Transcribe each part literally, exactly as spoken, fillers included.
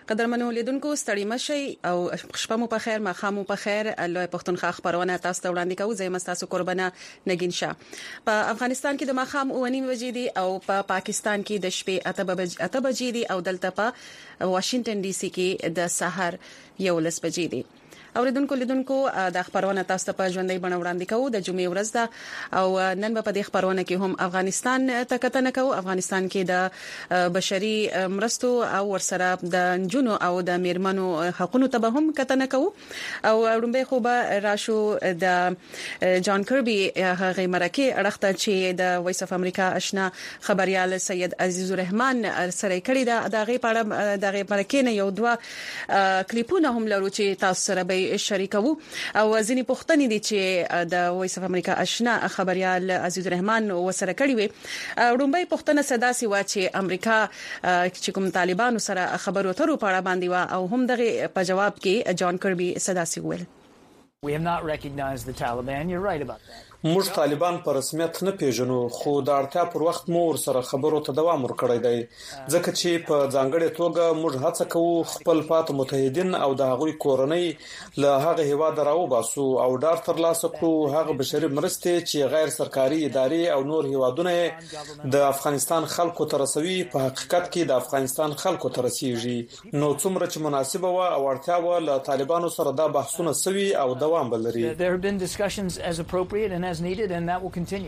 قدرمنو لیدونکو ستړي مشي او شپه مو په خیر ماښام مو په خیر لوی پښتونخوا خبرونه تاسو ته وړاندې کوو زه مستاسو قربانه نگین شاه په افغانستان کې د ماښام اونیم بجې دي او په پا پاکستان کې د شپې اته بجې دي او دلته په واشنگټن ډي سي کې د سحر یو لس بجې دي اوریدونکو لیدونکو د خبرونه تاسو ته په ژوندۍ بڼه وړاندې کوو د جمعې ورځ ده او نن په دې خبرونه کې هم افغانستان ته کتنه کوو افغانستان کې د بشري مرستو او ورسره د جنونو او د میرمنو حقوقو ته به هم کتنه کوو او ورومبه خو به راشو د جان کربي هغه مرکه اړخته چې د وایس اف امریکا آشنا خبريال سید عزیز الرحمن سره کړی دا دغه پاړه دغه مرکه نه یو دوه کلیپونه هم لرو چې تاسو سره به شریکو او ځینې پوښتنې دي چې د وایس اف امریکا آشنا خبريال عزیز الرحمن وسره کړی وي رومبای پوښتنه صدا سي وا چې امریکا چې کوم طالبانو سره خبرو اترو په اړه باندې وا او هم دغه په جواب کې جان کربي صدا سي ویل We have not recognized the Taliban. You're right about that. موږ طالبان په رسمیت نه پیژنو خو د اړتیا پر وخت مو سره خبرو ته دوام ورکړی دی ځکه چې په ځانګړي توګه موږ هڅه کوو خپل پات متحدین او د هغوی کورنۍ له هغه هیواد راو باسو او ډار تر لاسه کړو هغه بشري مرستې چې غیر سرکاري ادارې او نور هیوادونه د افغانستان خلکو ته رسوي په حقیقت کې د افغانستان خلکو ته رسیږي نو څومره چې مناسبه و او اړتیا و له طالبانو سره دا بحثونه سوي او دوام بلري There have been discussions as appropriate and as needed and that will continue.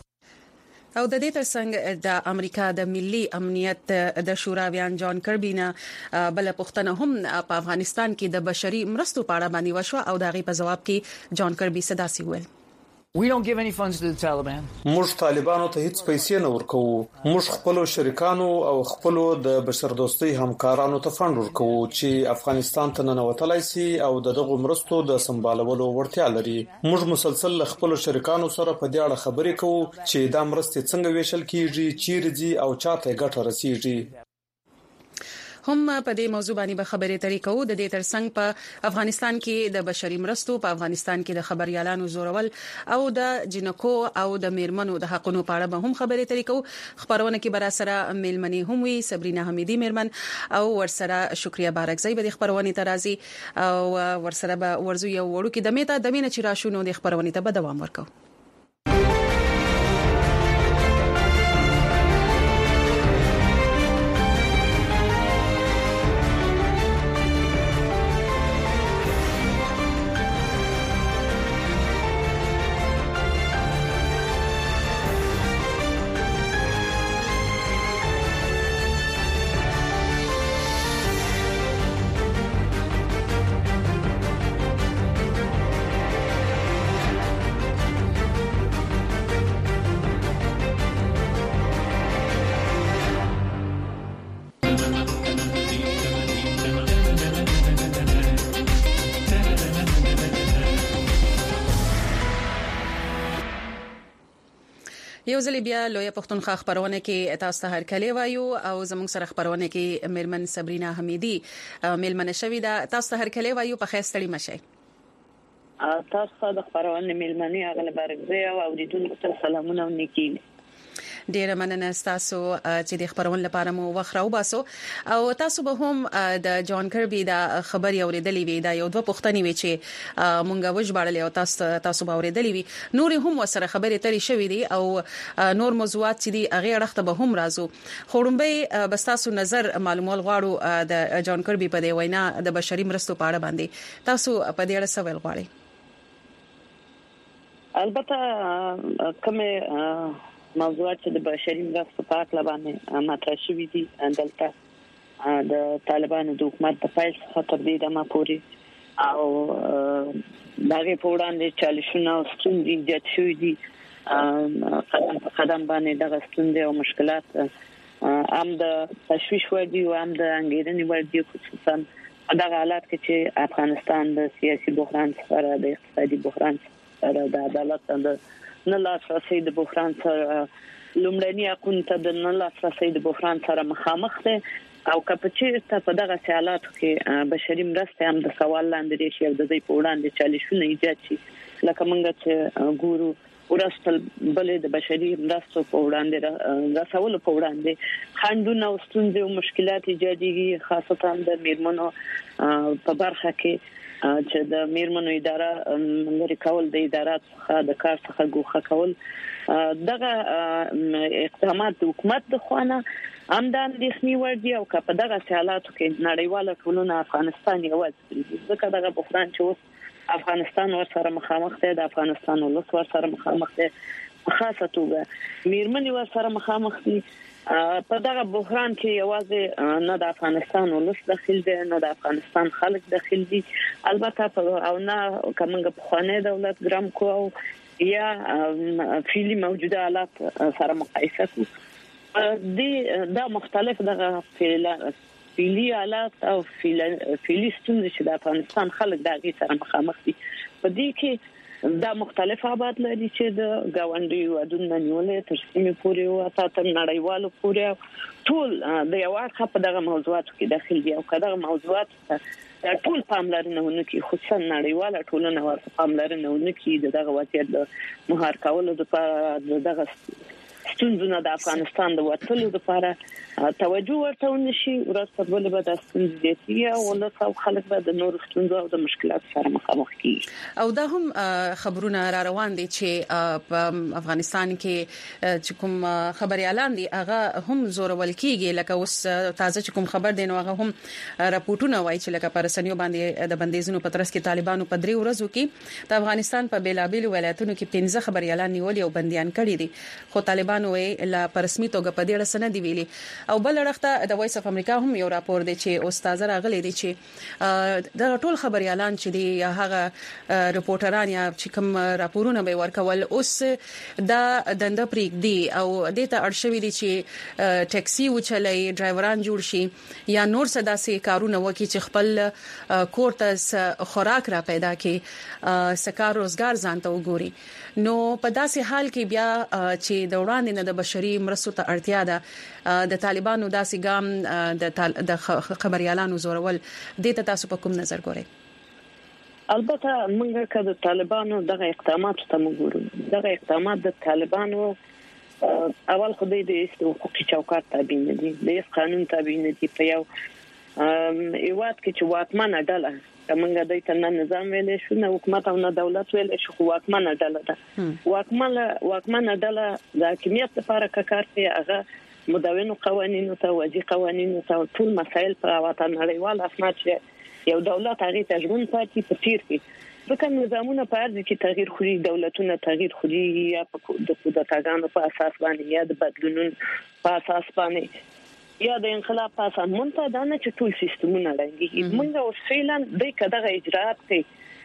او د دې ترڅنګ د امریکا د ملي امنیت د شوراویان جان کربي نه بل پښتنه هم په افغانستان کې د بشري مرستو په اړه باندې وشو او د غي په جواب کې جان کربي صدا سي ویل We don't give any funds to the Taliban. موږ طالبانو ته هیڅ پیسې نه ورکوو موږ خپل شریکانو او خپل د بشردوستۍ همکارانو ته فند ورکوو چې افغانستان ته ننوتلای شي او دغه مرستو د سمبالولو ورتیا لري موږ مسلسل خپل شریکانو سره په دې اړه خبرې کوو چې دا مرستې څنګه ویشل کیږي چیرې دي او چاته ګټه رسیږي هم په دې موضوع باندې به خبرې ترې کوو د دې ترڅنګ په افغانستان کې د بشري مرستو په افغانستان کې د خبريالانو زورول او د جنکو او د میرمنو د حقوقو په اړه به هم خبرې ترې کوو خبرونه کې برا سره میلمنې هم وي صبرینا حمیدی میرمن او ورسره شکریا بارکزی به د خبرونه ترازی او ورسره به ورزو یو وړو کې د میته د مینه چې راشونو د خبرونه ته به دوام ورکو یو ځل بیا لوی پښتونخوا خبرونه کې تاسو ته هر کله وایو او زموږ سره خبرونه کې میرمن صبرینا حمیدی میلمنه شوی دا تاسو ته هر کله وایو په خیستړی مشه تاسو د خبرونه میلمنه اغله بارګزی او اوریدونکو ته سلامونه او نیکی ډیره مننه تاسو چې د خبرون لپاره مو وخرو باسو او تاسو به هم د جان کربي دا خبري اوریدلې وي دا یو دوه پښتني وي چې مونږه وژباړلې او تاسو تاسو به اوریدلې وي نور هم وسره خبرې ترې شوې دي او نور موضوعات چې دي هغه اړخته به هم راځو خورمبه بس تاسو نظر معلومول غواړو د جان کربي په دی وینا د بشري مرستو په اړه باندې تاسو په دې اړه څه ویل غواړئ البته کومه موضوعات چې د بشري مرستو په اړه باندې مطرح شوې دي دلته د طالبانو د حکومت په فایل خطر دي د ما پوری او دغه په وړاندې چالشونه او ستونزې جوړ شوې دي قدم په قدم باندې دغه ستونزې او مشکلات هم د تشویش وړي او هم د انګیرنې وړي خصوصا دغه حالات کې چې افغانستان د سیاسي بحران سره د اقتصادي بحران سره د عدالت د نه لاسرسي د بحران سره لومړني اقونته د نه لاسرسي د بحران سره مخامخ دي او کپچې ته په دغه حالاتو کې بشري مرسته هم د سوال لاندې شي او د دې په وړاندې چالشونه ایجاد شي لکه موږ چې ګورو ورستل بلې د بشري مرستو په وړاندې رسول په وړاندې خندونه او ستونزې او مشکلات ایجادېږي خاصتا د میرمنو په برخه کې چې د میرمنو اداره لري کول د ادارات څخه د کار څخه ګوښه کول دغه اقدامات د حکومت د خوانه همدان د خني وردی او که په دغه حالاتو کې نړیواله ټولنه افغانستان یوازې ځکه دغه بحران چې افغانستان ورسره مخامخ دی د افغانستان ولس ورسره مخامخ دی خاصه توګه میرمنې ورسره مخامخ دي په دغه بحران کې یوازې نه د افغانستان ولس داخل دي نه د افغانستان خلک داخل دي البته او نه کومه په خانه دولت ګرام کو یا فعلی موجوده حالات سره مقایسه کو دي دا مختلف دغه فعلی حالات او فعلی ستونزې چې د افغانستان خلک دغه سره مخامخ دي په دې کې دا مختلف آباد لري چې د گاونډي ودونه نیولې تر سیمې پورې او تاسو نړیوالو پورې ټول د یو اړخ په دغه موضوعاتو کې داخل دي او کله موضوعات ټول پاملرنه ونکي خصوصا نړیواله ټولنه ورته پاملرنه ونکي دغه وضعیت د مهار کولو د دغه ستونزونه د افغانستان د وټلو لپاره توجه ورته ونشي ورته بل به د ستونزې دي او ولته خلک به د نور ستونزو او د مشکلات سره مخامخ کیږي او دا هم خبرونه را روان دي چې په افغانستان کې چې کوم خبري اعلان دي هغه هم زورول کیږي لکه اوس تازه چې کوم خبر دین هغه هم راپورټونه وایي چې لکه پرسنیو باندې د بندیزونو په ترڅ کې طالبانو په درې ورځو کې د افغانستان په بیلابیل ولایتونو کې پنځه خبري اعلان نیول او بنديان کړي دي خو طالبانو لا پرسمي توګه په دې سره دی ویلي او بل وړخته د وایس اف امریکا هم یو راپور دی چې استاد راغلي دي چې د ټول خبري اعلان چې دی هغه رپورټران یا چې کوم راپورونه به ورکول اوس دا دنده پریک دی او د ته ارشوي دي چې ټاکسي وچلای ډرایوران جوړ شي یا نور صداسي کارونه وکي چې خپل کورته خوراک را پیدا کړي سکار روزګار ځانته وګوري نو په داسې حال کې بیا چې د وړاندې نه د بشري مرستو ته اړتیا ده د طالبانو داسې ګام د خبريالانو زورول د تاسو په کوم نظر ګورئ البته موږ که د طالبانو دغه اقدامات ته وګورو دغه اقدامات د طالبانو اول خو د حقوقي چوکاټ تابع نه دي د قانون تابع نه دي په یو ایواد کې چې واکمنه ډله څنګه د ایتن نظام ویلې شو نه حکومت او نه دولت ویلې شو واکمنه ډله ده واکمنه واکمنه ډله د حکومت لپاره کار کوي هغه مدونو قوانینو ته وځي قوانینو ته ټول مسایل په وطن نړیوال اسناد چې یو دولت هغه تجربه پاتې په تیر کې ځکه نظامونه په ارزه کې تغییر خوري دولتونه تغییر خوري یا په د قدرتګانو په اساس باندې یا د بدلونونو په اساس باندې یا د انقلاب په اساس مونته دا نه چې ټول سیستمونه رنګي موږ اوس فعلا د کداغه اجرات کوي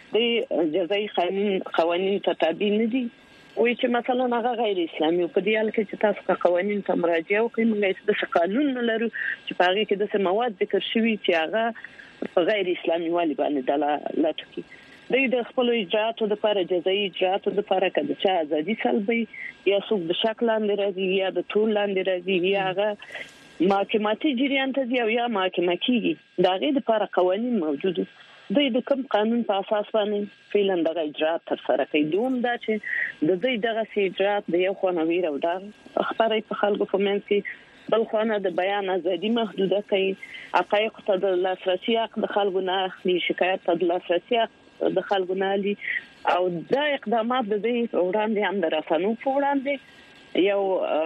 د جزایي قانون قوانين ته تابع نه دي وایي چې مثلا هغه غیر اسلامي په دې حال کې چې تاسو قوانين ته مراجعه وکړئ موږ د قانون نه لرو چې په هغه کې د مواد ذکر شوی چې هغه په غیر اسلامي والی باندې دلالت کوي د خپل اجراتو د لپاره جزایي اجراتو د لپاره کده چې ازادي سلبي یا څوک د شکل لاندې راځي یا د ټول لاندې راځي یا هغه محکماتي جریان ته دی او یا محکمه کیږي دا غي د لپاره قوانين موجود دي د کوم قانون په اساس باندې فعلا د اجرات تر سره کوي دوم دا چې د دې دغه اجرات د یو خنوي او دا خبري په خلکو په منځ کې بل خانه د بیان ازادي محدوده کوي حقایق ته د لاسرسي حق د خلکو نه اخلي شکایت ته د لاسرسي حق د خلکو نه لري او دا اقدامات د دې وړاندې هم دراسنو په وړاندې یو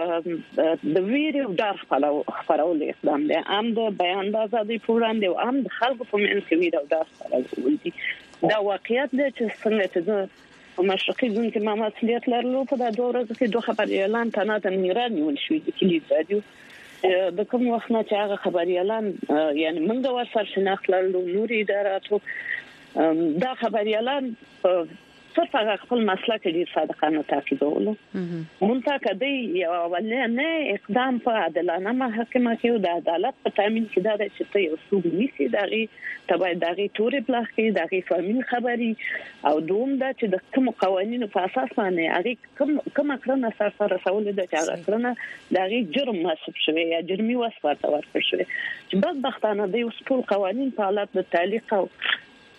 د ویډیو ډار خبرول اقدام دی ام د بیان د ازادي پروګرام دی او ام د خلکو په منځ کې ویډیو ډار خبرول دي دا واقعیت دی چې څنګه چې په مشرقي ځین کې ما مسؤلیت لرلو په دا دوه ورځې کې دوه خبري اعلان تنه تنګران نیول شوې د کلیز رادیو د کوم وخت نه چې هغه خبري اعلان یعنی موږ ورسره شناخت لرلو نور اداراتو دا خبري اعلان صرف هغه خپل مسلک دې صادقانه تعقیبولو مونږ کدی یو ولنه اقدام په عادلانه محکمه کې د عدالت په تامین کې دا چې ته یو څوک نیسی دغه تبع دغه تورې پلاخ کې دغه فامین خبري او دوم دا چې د کوم قوانینو په اساس باندې هغه کوم کوم کړنه سره رسول د چا کړنه دغه جرم محسوب شوی یا جرمي وسپارته ورکړ شوی چې بدبختانه د اوس ټول قوانین په حالت د تعلیق او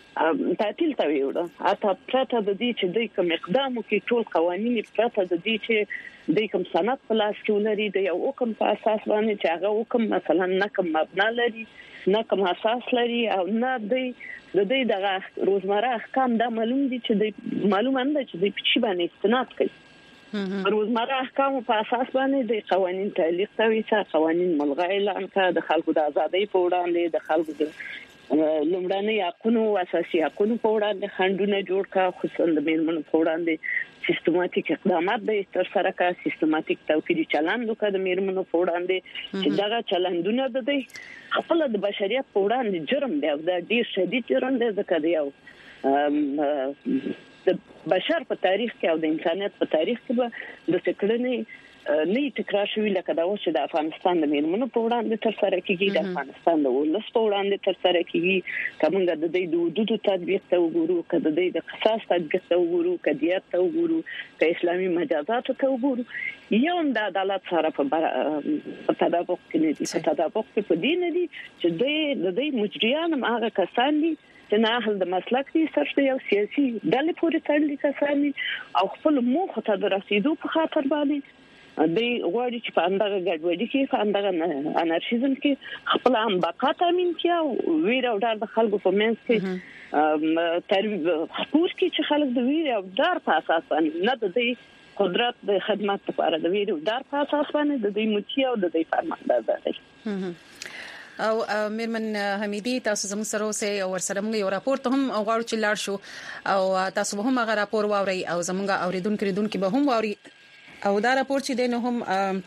تعطیل ته ویوړه اته پرته د دې چې د کوم اقدام کې ټول قوانين پرته د دې چې د کوم سند په لاس کې ولري د یو حکم په اساس باندې چې هغه حکم مثلا نه کوم مبنا لري نه کوم اساس لري او نه د د دې د روزمره احکام د معلوم دي چې د معلومه نه چې د پچی باندې استناد کوي روزمره احکام په اساس باندې د قوانين تعلیق کوي چې قوانين ملغا اعلان کړه د خلکو د ازادۍ په وړاندې د خلکو د لومړنۍ حقوقو او اساسي حقوقو په وړاندې خنډونه جوړ کړه خصوصا د میرمنو په وړاندې سیستماتیک اقدامات به تر سره کړه سیستماتیک توکیدي چلند وکړه د میرمنو په وړاندې چې دا چلندونه د دې خپل د بشریت په وړاندې جرم دی او دا ډیر شدید جرم دی ځکه دی یو د بشر په تاریخ کې او د انسانیت په تاریخ کې به د سکړنې نه تکرار شوی لکه دا چې د افغانستان د میرمنو په وړاندې تر سره کیږي د افغانستان د ولس په وړاندې تر سره کیږي کومه د دې د حدودو تطبیق ته وګورو کله د دې قصاص تطبیق ته وګورو کدیات ته وګورو ک اسلامي مجازات ته وګورو یو د عدالت سره په تطابق کې نه دي په تطابق کې په دین دي چې د دې مجریان هغه کسان دي چې نه اهل د مسلک دي سرته یو سیاسي ډلې پورې تړلي کسان دي او خپل موخه ته د رسیدو په خاطر باندې د غوړي چې په اندغه ګډوډي کې په اندغه انارشیزم کې خپل هم بقا تامین کیو ویر او ډار د خلکو په منځ کې تر خپور کې چې خلک د ویر او ډار په اساس باندې نه د دې قدرت د خدمت لپاره د ویر او ډار په اساس باندې د دې مچي او د دې فرمانده ده او میرمن حمیدی تاسو زموږ سره اوسئ او ورسره موږ یو راپور ته هم غواړو چې لاړ شو او تاسو به هم هغه راپور واورئ او زموږ اوریدونکو ریدونکو به هم واوري او دا راپور چې دینه هم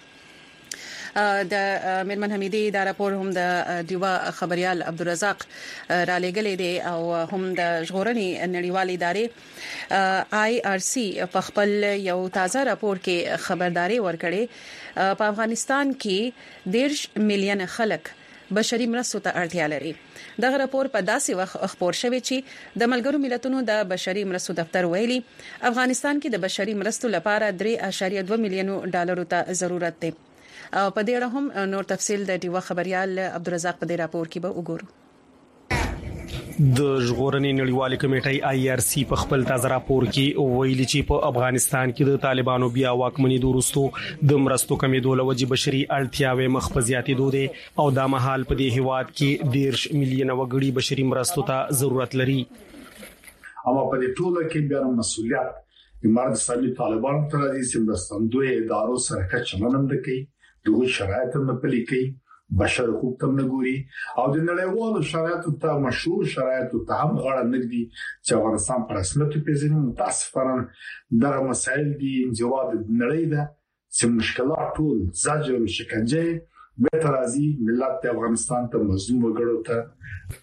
د میرمن حمیدی دا راپور هم د دیوا خبريال عبدالرزاق را لګلې دي او هم د ژغورنې نړیوالې ادارې آی آر سی په خپل یو تازه راپور کې خبرداري ورکړې په افغانستان کې ډیر میلیون خلک بشري مرستو ته اړتیا لري. دغه راپور په داسې وخت خبر شوی چې د ملګرو ملتونو د بشري مرستو دفتر ویلي افغانستان کې د بشري مرستو لپاره درې اعشاریه دوه میلیون ډالرو ته ضرورت دی. او په دې اړه هم نور تفصیل د دیوا خبريال عبدالرزاق په دې راپور کې به وګورو. د ژغورنې نړیوالې کمیټې آی آر سی په خپل تازه راپور کې ویلي چې په افغانستان کې د طالبانو بیا واکمنۍ وروسته د مرستو کمیدو لوجې بشري اړتیاوې مخ په زیاتېدو دي او دا مهال په دې هیواد کې ډیر میلیونه وګړي بشري مرستو ته ضرورت لري. اما په دې ټولو کې بیا مسؤلیت د مرد اسلامي طالبانو تر دې چې مرستندوی ادارو سره کچ چلند کوي دغه شرایط نه پلي کوي بشر حقوق تم نګوري او د نړیوالو شرایطو ته مشهور شرایطو ته هم غاړه نګدي چې افغانستان پر رسمیت پیژني. متاسفانه دغه مسایل دي جواب نړۍ ده چې مشکلات ټول زجر او شکنجه به ترازی ملت افغانستان ته مظلوم وګړو ته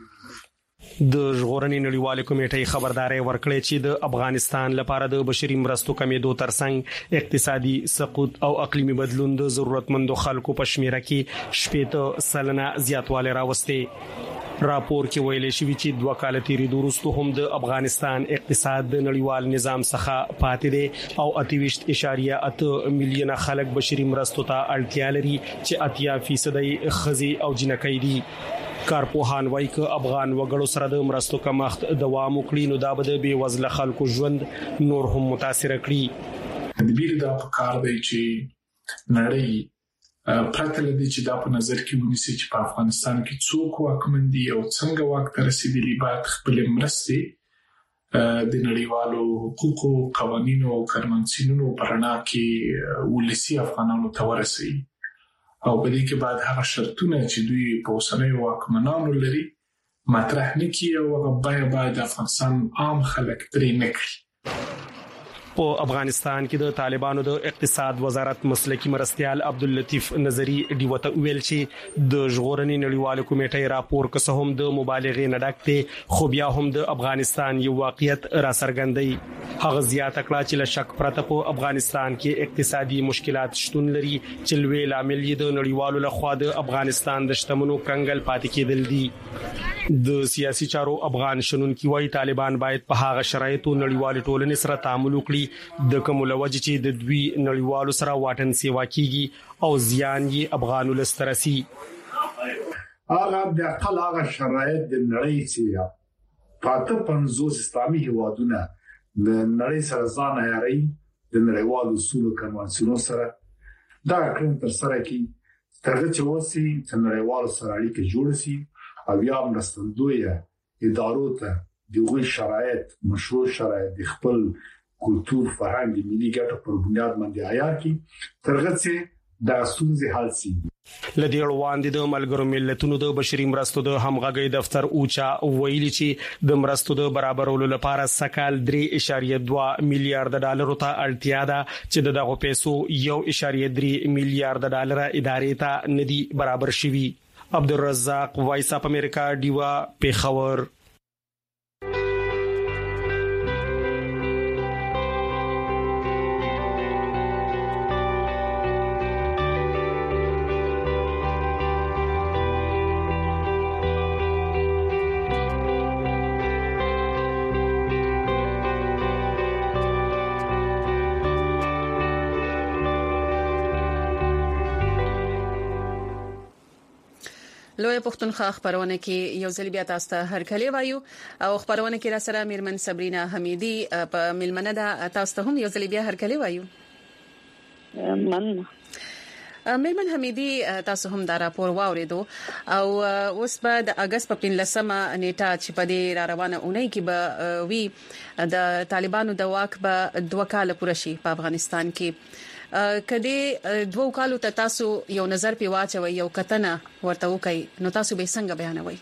د ژغورنې نړیوالې کمیټې خبرداري ورکړې چې د افغانستان لپاره د بشري مرستو کمیدو ترڅنګ اقتصادي سقوط او اقلیمي بدلون د ضرورتمندو خلکو په شمیره کې شپږ سلنه زیاتوالی راوستي. راپور کې ویل شوی چې دوه کال تیرې وروسته هم د افغانستان اقتصاد د نړیوال نظام څخه پاتې دی او اته اعشاریه اته میلیونه خلک بشري مرستو ته اړتیا لري چې اتیا فیصد خزي او جنکۍ دي. کارپوهان وایي چې افغان وګړو سره د مرستو کمښت دوام وکړي نو دا به د بیوزله خلکو ژوند نور هم متاثر کړي. د بیل دا کار دی چې نړۍ پرته لدی چې دا په نظر کې ونیسي چې په افغانستان کې څوک واکمن دي او څنګه واک ته رسیدلي باید خپل مرستې د نړیوالو حقوقو قوانینو او کنوانسیونونو په رڼا کې ولسی افغانانو ته ورسي او په دې کې بعد هغه شرطونه چې دوی په اوسنۍ واکمنانو لري مطرح نکړي او هغه باید باید افغانستان عام خلک ترې نکړي. په افغانستان کې د طالبانو د اقتصاد وزارت مسلکی مرستيال عبداللطیف نظری دیوته ویل چې د ژغورنې نړیوال کمیټې راپور که څه هم د مبالغې نه ډک دی خو بیا هم د افغانستان یو واقعیت را څرګندوي. هغه زیاته کړه چې له شک پرته په افغانستان کې اقتصادي مشکلات شتون لري چې لوی لامل یې د نړیوالو لخوا د افغانستان د شتمنو کنګل پاتې کېدل دي. د سیاسي چارو افغان شنونکي وايي طالبان باید په هغه شرایطو نړیوال ټولنې سره تعامل وکړي د کوم لوجه چې د دوی نړیوالو سره واټن سیوا کیږي او زیان یې افغانو لسترسي. هغه د خپل هغه شرایط د نړۍ چې پاته پنځوس اسلامي هیوادونه د نړۍ سره ځان عیاري د نړیوالو اصولو کنوانسیونو سره دا کړن تر سره کی ترغه چې وسی چې نړیوالو سره اړیکې جوړ شي او یا مرستندوی ادارو ته دغه شرایط مشروع شرایط د خپل کلتور فرهنګ ملي ګټو پر بنیاد باندې عیار کی ترغه چې د ستونزې حل شي. لدی وړاندې د ملګرو ملتونو د بشري مرستو د همغږي دفتر اوچا ویلي چې د مرستو د برابرولو لپاره سکهال درې اشاریه دوه میلیارډ ډالر ته اړتیا ده چې دغه پیسو یو اشاریه درې میلیارډ ډالر ادارې ته ندي برابر شوي. عبدالرزاق وایس اپ امریکا دیوا پیښور. لوی پښتونخوا خبرونه کې یو ځل بیا تاسو ته هرکلی وایو او خبرونه کې را سره میرمن صبرینا حمیدی په ملمنه ده تاسو ته هم یو ځل بیا هرکلی وایو. من میرمن حمیدی تاسو هم دا راپور واوریدو او اوس په د اگست په پنځلسمه نیټه چې په دې را روانه اونۍ کې به وی د طالبانو د واک به دوه کال پوره شي په افغانستان کې. کدی دوه کالو ته تاسو یو نظر پی واچوي یو کتنه ورته وکي نو تاسو به څنګه بیانوي؟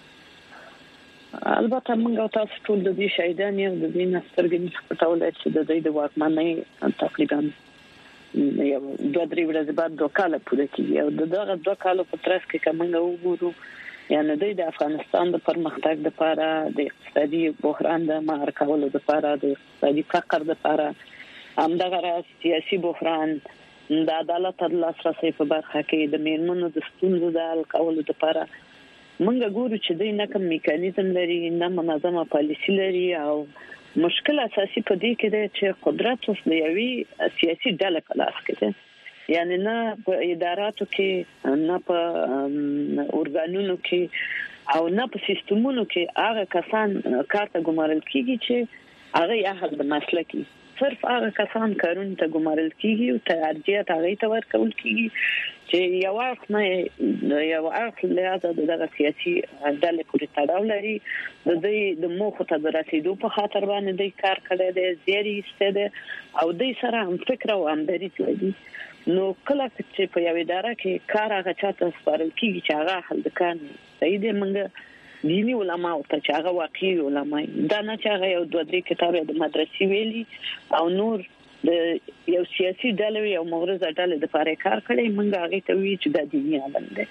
البته موږ تاسو ټول د دې شهیدان یو د دې نسترګې پټول چې د دې د واکمنۍ تقریبا یو دوه درې ورځې بعد دوه کال پوره کیږي او دغه دوه کالو په ترڅ کې کومه وګورو یعنی د افغانستان د پرمختګ لپاره د اقتصادي بحران د مهار کولو لپاره د اقتصادي فقر لپاره همدغه راز سیاسي بحران د عدالت د لاسرسي په برخه کې د میرمنو د ستونزو د حل کولو لپاره موږ ګورو چې دوی نه کوم میکانیزم لري نه منظمه پالیسي لري او مشکل اساسي په دې کې دی چې قدرت اوس د یوې سیاسي ډلې په لاس کې دی یعنی نه په اداراتو کې نه په اورګانونو کې او نه په سیستمونو کې هغه کسان کارته ګمارل کیږي چې هغه یې حل د مسلکي صرف هغه کسان کارون ته ګمارل کیږي او ترجیحات هغه ته ورکول کیږي چې یو وخت نه یو وخت لازم دغه سیاسي ډلې پورې تړاو لري د دې د موخو ته رسیدو په خاطر باندې د کار کړی دی زیری استده او د سره هم فکر او همدردي لري. نو کله چې په یو اداره کې کار هغه چاته سپارل کیږي چې هغه حل وکړي صحیح دی موږ دینی علماء او ته چې هغه واقعي علماء دا نه چې هغه یو دوه درې کتابه د مدرسې ویلي او نور د یو سیاسي ډلې یو مغرضه ډلې د لپاره کار کړي موږ هغه ته وی چې د دیني علم دی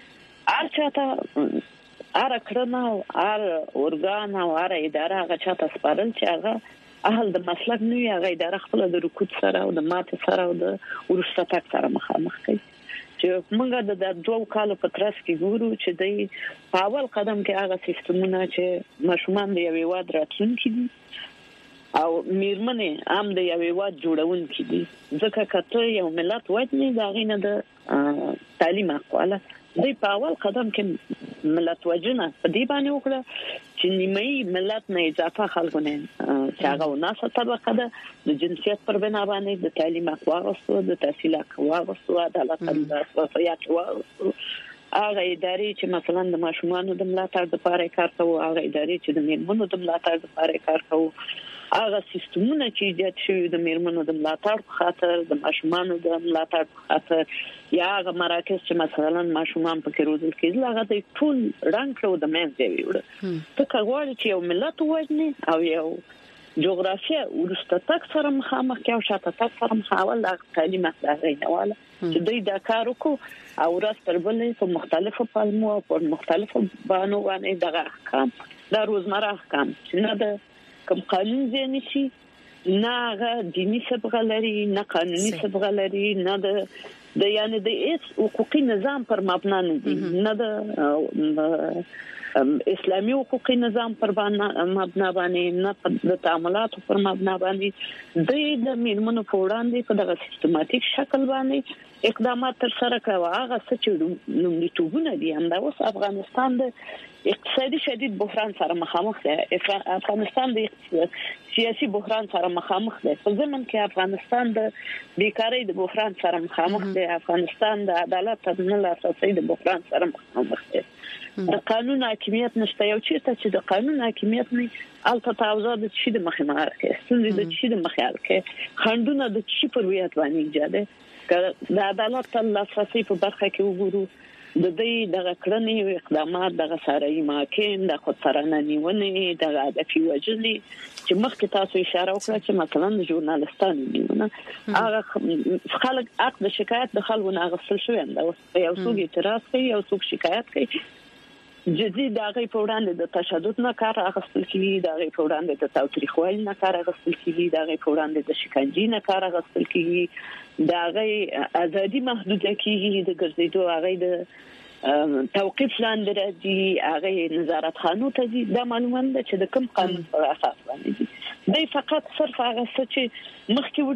ارچاته ار کړنه ار اورګان او ار اداره هغه چاته سپارل چې هغه اهل د مسلک نه وي هغه اداره خپل د رکوت سره او د ماته سره او د ورسته تک سره مخامخ کوي چې موږ د دوه کالو په ترڅ کې ګورو چې د اول قدم کې هغه سیستمونه چې مشمول دی یو واد راتلونکي دي او میرمنې هم د یو واد جوړونکي دي ځکه کته یو ملت وځنی دا غینه د تعلیم اقواله دی په اول قدم کې ملت وجنه په دې باندې وکړه چې نیمه ملت نه اضافه خلکونه چې هغه وناسه طبقه ده د جنسیت پر بنا باندې د تعلیم اقواغستو د تحصیل اقواغستو عدالت د وفایت واغستو هغه ادارې چې مثلا د ماشومانو د ملاتړ لپاره کار کوي هغه ادارې چې د میرمنو د ملاتړ لپاره کار کوي هغه سیستمونه چې ایجاد شوي د میرمنو د ملاتړ په خاطر د ماشومانو د ملاتړ په خاطر یا هغه مراکز چې مثلا ماشومان پکې روزل کېږي هغه د ټول رنګ کړو د منځ دی وړه ته کاغوري چې یو ملت وژني او یو جغرافیه ورسته تک سره مخامخ کې او شاته تک سره مخاول د تعلیم اخلاقي نواله چې دوی دا کار وکړو او راس تر بلې په مختلفو پالمو او په مختلفو بانو باندې دغه احکام د روزمره احکام چې نه د کوم قانون ځنی شي نه دینی صبغه لري نه قانوني صبغه لري نه د د یعنی د اس حقوقي نظام پر مبنا نه دي نه د اسلامي حقوقي نظام پر مبنا باندې نه د تعاملات پر مبنا باندې د میرمنو په وړاندې په دغه سیستماتیک شکل باندې اقدامات تر سره کوي هغه څه چې لومړیتوبونه دي همدا اوس افغانستان د اقتصادي شدید بحران سره مخامخ دی. افغانستان د سیاسي بحران سره مخامخ دی. په زمن کې افغانستان د بیکاری د بحران سره مخامخ دی. افغانستان د عدالت نه لاسرسي د بحران سره مخامخ دی. د قانون حاکمیت نشته. یو چیرته چې د قانون حاکمیت نه الته تعوضات د شي د مخمار کې ستونزې د شي د مخیال کې خندونه د شي پر ویات باندې ایجاده د عدالت لاسرسي په برخه کې وګورو د دې د کړنې او اقدامات د غساري ماکین د خودسرانه نیونې د هدفي وجلي چې مخکې تاسو اشاره وکړه چې مثلا د ژورنالستانو نیونه هغه خلک حق د شکایت د خلکو نه غوښتل شوی دا یو څوک اعتراض کوي او څوک شکایت کوي جدي د هغه په وړاندې د تشدد نه کار اخیستل کیږي د هغه په وړاندې د تاوتریخوالي نه کار اخیستل کیږي د هغه په وړاندې د شکنجې نه کار اخیستل کیږي د هغه ازادي محدوده کیږي د ګرځېدو هغه د توقيف لاندې راځي هغه نظارت خانو ته دي دا معلومات ده چې د کوم قانون پر اساس باندې دي دوی فقط صرف هغه چې مخکې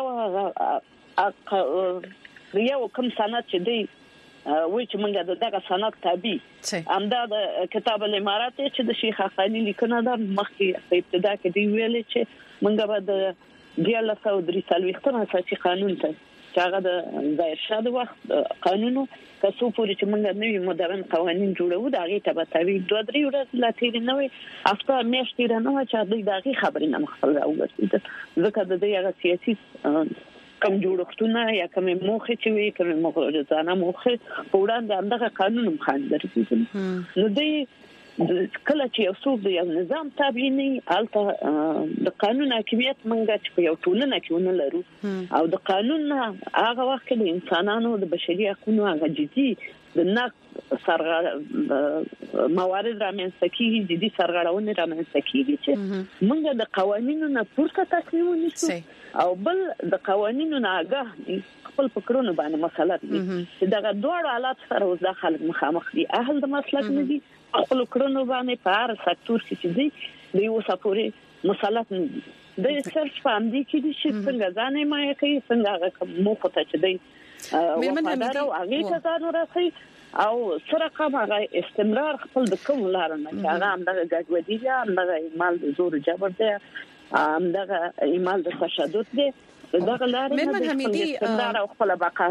ودی یو یو کوم سند چې دی وای چې موږ دغه سند تابع امدا د کتاب الامارات چې د شیخ خانی لیکنه ده مخکې په ابتدا کې دی ویل چې موږ به د دیاله سعودي سلوختنه اساسي قانون ته چې هغه د ظاهر شاه وخت قانونو کسو پورې چې موږ نوې مدرن قوانين جوړو دا غي ته به تابع دوه درې ورځې لا تیر نه وي افته میاشتې رانه چې د دغه خبرې نه مخفل راوځي ځکه د دې هغه سیاسي کم جوړښتونه یا کوم موخه چې وي کوم مغرضانه موخه په وړاندې همدغه قانون مخالفت نو دوی کله چې یو څوک د یو نظام تابع نه الته د قانون حاکمیت منګه چې په یو ټولنه کې ونه لرو او د قانون هغه وخت د انسانانو د بشري حقوقو هغه جدي د نقض سرغړ موارد رامنځته کیږي جدي سرغړونه رامنځته کیږي چې موږ د قوانینو نه پورته تصمیم ونیسو او بل د قوانینو نه آگاه خپل فکرونه باندې مسله دي چې دغه دوه حالات سره وځه خلک مخامخ دي اهل د مسلک نه دي خپل فکرونه باندې په هر سکتور کې دي د یو سپوري مسلط نه دي د صرف فهم دي کې دي چې څنګه ځانې ما کوي څنګه مو خو ته چې دی وفادار او هغه ته ځان ورسي او سره کومه استمرار خپل د کوم لار نه هغه هم دغه ګډوډي ده هم دغه مال د زور جبر ده هم دغه ایمال د تشدد ده دغه لار مېرمن حمیدي استمرار او خپل بقا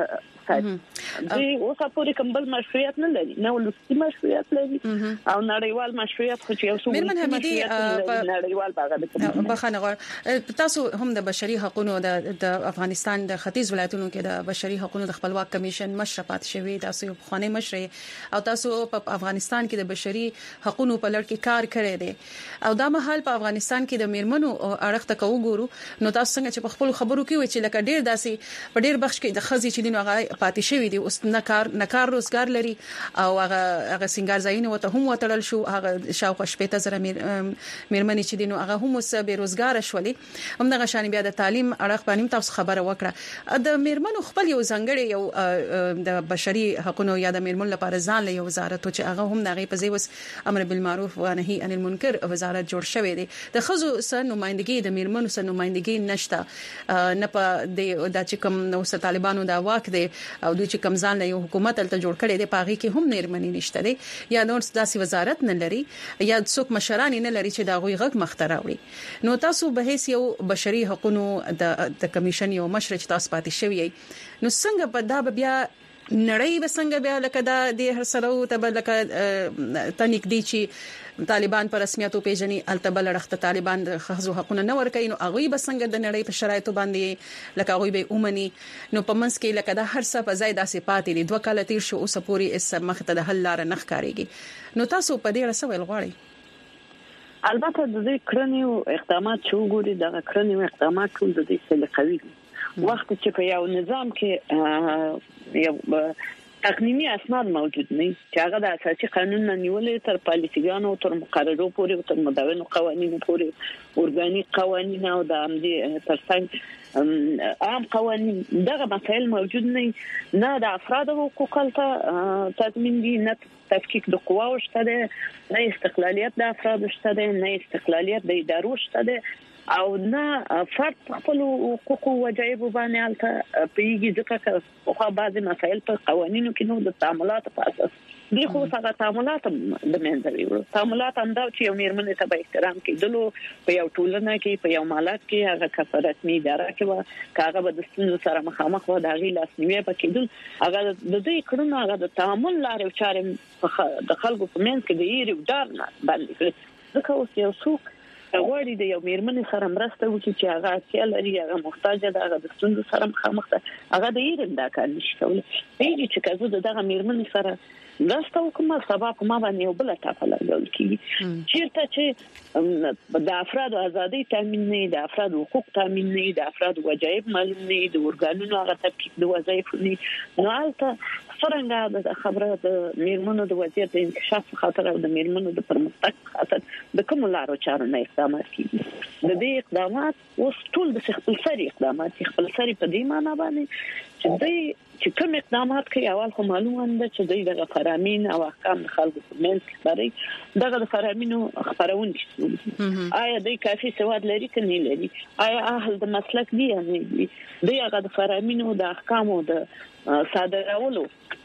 دی اوس په کومبل مشروعیت نه لري نو لوستي مشروعیت لري او نړیوال مشروعیت خو یو څو مېرمن حمیدي نړیوال باغ بخښنه غواړم تاسو هم د بشري حقوقو د افغانستان د ختیځ ولایتونو کې د بشري حقوقو د خپلواک کمیشن مشرفات شوی تاسو یو خانه مشر او تاسو په افغانستان کې د بشري حقوقو په لړ کې کار کړی دی او دا مهال په افغانستان کې د میرمنو اړخ ته وګورو نو تاسو څنګه چې په خپل خبرو کې وي چې لکه ډیر داسي په ډیر بخش کې د خزي چې دینو هغه پاتې شوی دی اوس نه کار نه کار روزګار لري او هغه هغه سنگار زاینه وته هم وتړل شو هغه شاوخه شپږ زره میرمنې چې دینو هغه هم اوس به روزګار شولې هم دغه شان بیا د تعلیم اړخ باندې تاسو خبره وکړه د میرمنو خپل یو ځنګړی یو د بشري حقوقو یا د میرمنو لپاره ځان له یو وزارت چې هغه هم دغه په ځای وس امر بالمعروف و نهي عن المنکر وزارت جوړ شوی دی د خزو سره نمائندګي د میرمنو سره نمائندګي نشته نه په د چې کوم نو طالبانو دا واک دی او دوی چې کوم ځان له حکومت تل جوړ کړي دی پاغي کې هم میرمنې نشته دی یا نور داسې وزارت نه لري یا څوک مشران نه لري چې دا غوي غږ مختراوي نو تاسو به هیڅ یو بشري حقوقو د کمیشن یو مشر چې تاسو پاتې شوی نو څنګه په دا بیا نړۍ به څنګه بیا لکه دا د هر سره ته لکه تنیک دی چې طالبان پر رسمیاتو پیژني التبل رخت طالبان د خزو حقوقونه نه ورکوي نو هغه به څنګه د نړۍ په شرایطو باندې لکه هغه به اومني نو په منځ کې لکه دا هر څه په ځای داسې پاتې دي دوه کال تیر شو اوس پوری اس مخته د حل لار نه ښکاریږي نو تاسو په دې رسول غواړي البته د دې کړنیو اقدامات چې وګوري د کړنیو اقدامات ټول د دې سلیقوي وخت چې په یو نظام کې یو تقنینی اسناد موجود نه چې هغه د اساسي قانون نه نیولې تر پالیسيګانو تر مقررو پورې تر مدونو قوانینو پورې اورګانیک قوانین او د امدي ترڅنګ عام قوانین دغه مسائل موجود نه نه د افراد حقوق ته تضمین دي نه تفکیک د قواو شته نه استقلالیت د افراد شته نه استقلالیت د ادارو شته او نه فرد خپل حقوق او واجب باندې الته پیږي ځکه چې خو بعضی مسایل په قوانینو کې نو د تعاملات په اساس دي خو څنګه تعاملات د منځوي ورو تعاملات هم دا چې یو میرمنې ته به احترام کېدلو په یو ټولنه کې په یو مالک کې هغه کفارت می اداره کې و کاغه به د ستونزو سره مخامخ و د غي لاسنیوي پکېدل هغه د دې کړنو هغه د تعامل لارې چارې د خلکو په منځ کې د یری ودار نه باندې کړی ځکه اوس یو څوک غواړي د یو میرمنې سره مرسته وکړي چې هغه اړتیا لري هغه محتاج ده هغه د ستونزو سره مخامخ ده هغه د یری دا کار نشي کولای پیږي چې کله د دغه میرمنې سره داسته کومه سبا کومه باندې یو بل ټاکل کیږي چیرته چې د افرادو ازادي تامین نه د افرادو حقوق تامین نه د افرادو وجایب معلوم نه د ورګانونو هغه تفکیک د وظایف نه نو البته څنګه د خبره د میرمنو د وضعیت د انکشاف خاطر او د میرمنو د پرمختګ خاطر د کوم لارو چارو نه اقدامات کیږي د دې اقدامات اوس ټول د خپل سری اقدامات خپل سری په دې معنی باندې چې دوی چې کوم اقدامات کوي اول خو معلومه ده چې دوی د فرامین او احکام خلکو په منځ کې لري دغه د فرامینو خبرونه آیا دوی کافي سواد لري کني لري آیا اهل د مسلک دی نه دي دوی هغه د فرامینو د احکامو د صادرولو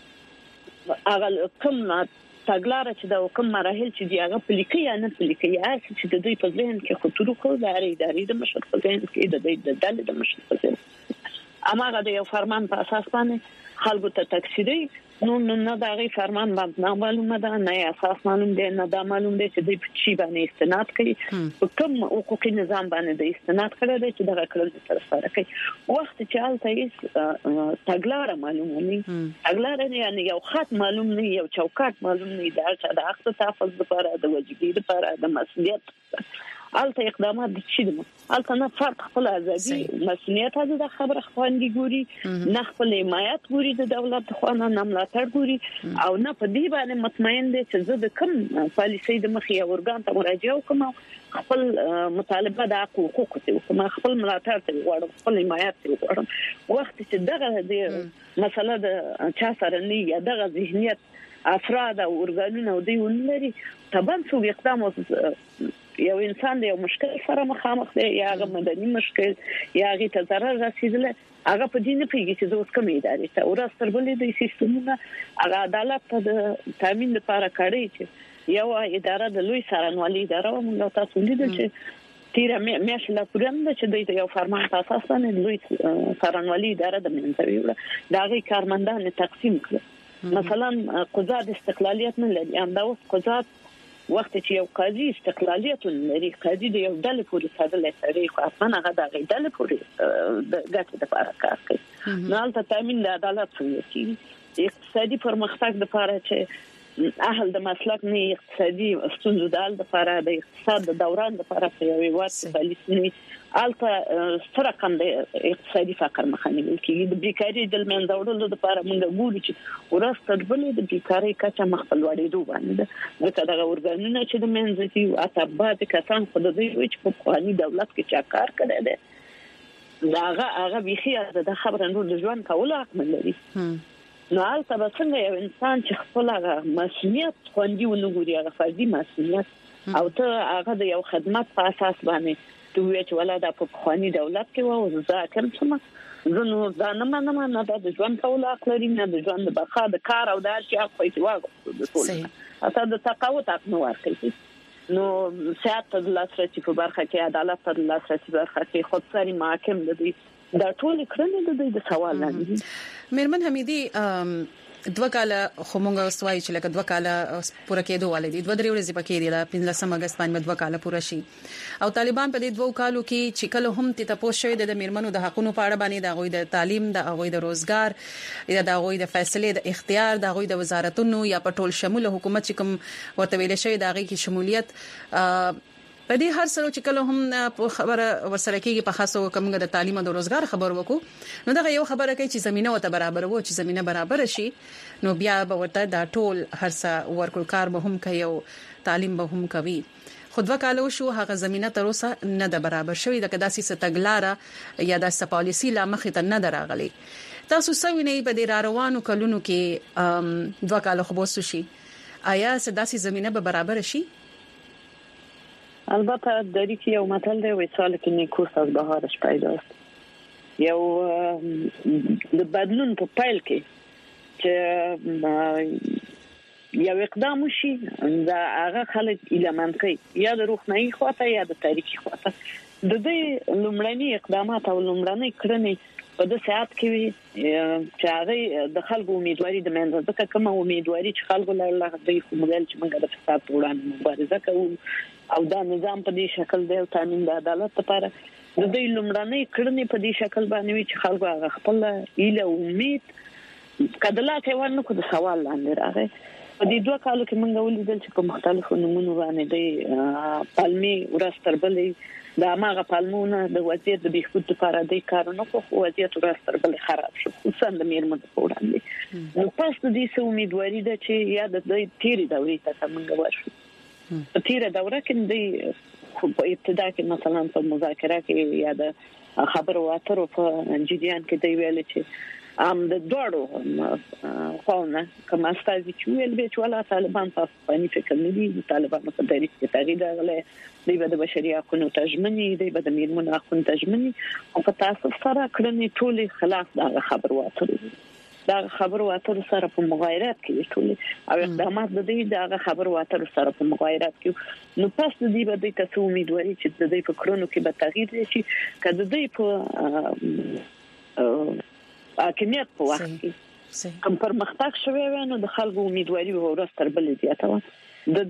هغه کوم تګلارې چې د کوم مراحل چې دی هغه پلیکي یا نه پلیکي هغه چې د دوی په ذهن کې خطر خو د ادارې د مشر په ذهن کې د دوی د دلې د مشر په ذهن اماغه د یو فرمان په اساس باندې خلکو ته تکسیری نو نه دا غي فرمان باندې نه معلومه ده نه اساس معلوم دی نه دا معلوم دی چې د چی باندې استناد کوي په کوم حقوقي نظام باندې د استناد کړی دی چې دغه کړل سره سره کوي وخت چې حالته یې تګلار معلومه نه تګلار نه یعنی یو خط معلوم نه یو چوکاټ معلوم نه دا چې د حق تحفظ لپاره د واجبې لپاره د مسؤلیت الته اقدامات د چي دي الته نه فرد خپل ازادي مسؤلیت هغه د خبره خواندي ګوري نه خپل حمایت ګوري د دولت خوانه نه ملاتړ ګوري او نه په دې باندې مطمئن دي چې زه د کوم پالیسي د مخې اورګان ته مراجعه وکم خپل مطالبه د حقوق ته وکم خپل ملاتړ ته وغواړم خپل حمایت ته وغواړم وخت چې دغه د مسله د چا سره نه یا دغه ذهنیت افراد او اورګانونه دوی ونلري طبعا څو اقدام یو انسان د یو مشکل سره مخامخ دی یا هغه مدني مشکل یا هغه ته ضرر رسیدله هغه په دې نه پیږي چې اوس کومې ادارې ته ورستر بلې د سیستمونه هغه عدالت ته د تامین لپاره کړی چې یو اداره د لوی سرانوالي اداره موږ تاسو لیدل چې تیر مې لا پرم چې د یو فرمان په اساس باندې لوی سرانوالي اداره د منځوي وړه دا غي کارمندان تقسیم کړ مثلا قضات استقلالیت نه لري هم دا اوس قضات وخت چې یو قاضي استقلالیت لري قاضي د یو ډلې پورې ساده لري خو اصلا هغه د ډلې پورې د ګټې لپاره کار کوي نو البته تامین د عدالت سوي اقتصادي پرمختګ لپاره چې اهل د مسلک نه اقتصادي ستونزو د حل لپاره د اقتصاد د دوران لپاره په یو وخت پالیسي البته سره کوم د اقتصادي فقر مخنیوي کوي د بیکاری د منځوړلو لپاره موږ ګورو چې ورسته بلې د بیکاری کچه مخبل وړېدو باندې ځکه دا اورګانونه چې د منځتي او اتباعات کسان خو د دوی چې په قانوني دولت کې چا کار کړی دی دا هغه هغه بيخي د خبره نور د ژوند کولو حق لري نو البته به څنګه یو انسان چې خپل هغه مسؤلیت خوندي ونګوري هغه فردي مسؤلیت او ته هغه د یو خدمت په اساس باندې ته وی چې ولا د په خواني دولت کې وو ځکه څه زه نو ځان نه نه نه د ژوند کول حق لري نه د ژوند د بقا د کار او د هرڅه حق پیسې واغو د ټول اته د تقاوت حق نو ورکړي نو سیاست د لاسرسي په برخه کې عدالت د لاسرسي برخه کې خودسري محاکم د دې دا ټول کړنې د دې د سوال نه میرمن حمیدي دوه کاله خو مونږ واستوي چې لکه دوه کاله پوره کېدو والي دي دوه درې ورځې پکې دي د پنځلسم اگست باندې دوه کاله پوره شي او طالبان په دې دوه کالو کې چې کله هم ته تاسو شوي د میرمنو د حقونو په اړه باندې د غوي د تعلیم د غوي د روزګار یا د غوي د فیصله د اختیار د غوي د وزارتونو یا په ټول شمول حکومت چې کوم ورته ویل شوی د غوي کې شمولیت په دې هر څلو چې کله هم خبره ورسره کېږي په خاصو کومه د تعلیم او د روزګار خبر وکړو نو دا یو خبره کوي چې زمينه وته برابر وو چې زمينه برابر شي نو بیا به ورته دا ټول هر څه ورکول کار به هم کوي او تعلیم به هم کوي خود وکالو شو هغه زمينه تر اوسه نه د برابر شوی د کداسي ستګلاره یا د پالیسي لا مخ ته نه دراغلي تاسو سوي نه په دې روانو کلونو کې دوه کال خو بوسو شي آیا سداسي زمينه به برابر شي البته داری که یو متل دی وی سال که نیکوست از بهارش پیداست یو د بدلون په پیل کې چې یو اقدام وشي دا هغه خلک ایلمان کوي یا د روحنی خواته یا د تاریخي خواته د دې لومړني اقدامات او لومړني کړنې په د ساعت کې چې هغه د خلکو امیدواري د منځ ځکه کوم امیدواري چې خلکو له الله د کومګل چې موږ د فساد وړاندې مبارزه کوو او دا نظام په دې شکل دی او تامین د عدالت لپاره د دې لومړنۍ کړنې په دې شکل باندې چې خلکو هغه خپل ایله امید کډلا کوي نو د سوال لاندې راغی په دې دوه کالو کې موږ ولیدل چې په مختلفو نمونو باندې د پالمي ورستربلې د ماغه پالمونه د وضعیت د بهبود لپاره د کارونو په وضعیت ورستربلې خراب شو خصوصا د میرمنو په وړاندې نو پس د دې سو امیدواري ده چې یا د تیری دورې ته موږ ورشو په تیری دوره کې د په ابتدا کې مثلا په مذاکره کې یا د خبرو اترو په جریان کې دی ویل چې ام د دوړو خونه کوم استازي چې ویل به چې ولا طالبان په فني فکر نه دي د طالبانو په تاریخ کې تغییر راغلی دی به د بشري حقوقو تجمني دی به د میرمنو حقوقو تجمني او په تاسو سره کړنې ټول خلاف دا خبرو اترو دا خبرو اترو سره په مغایرات کې ټول او اقدامات د دې دا خبرو اترو سره په مغایرات کې نو پس د دې به د تاسو امیدواري چې د دې په کړنو کې به تغییر راشي کله د دې په حاکمیت په وخت کې کوم پرمختګ شوی وینو د خلکو امیدواري ورستر بل زیاته د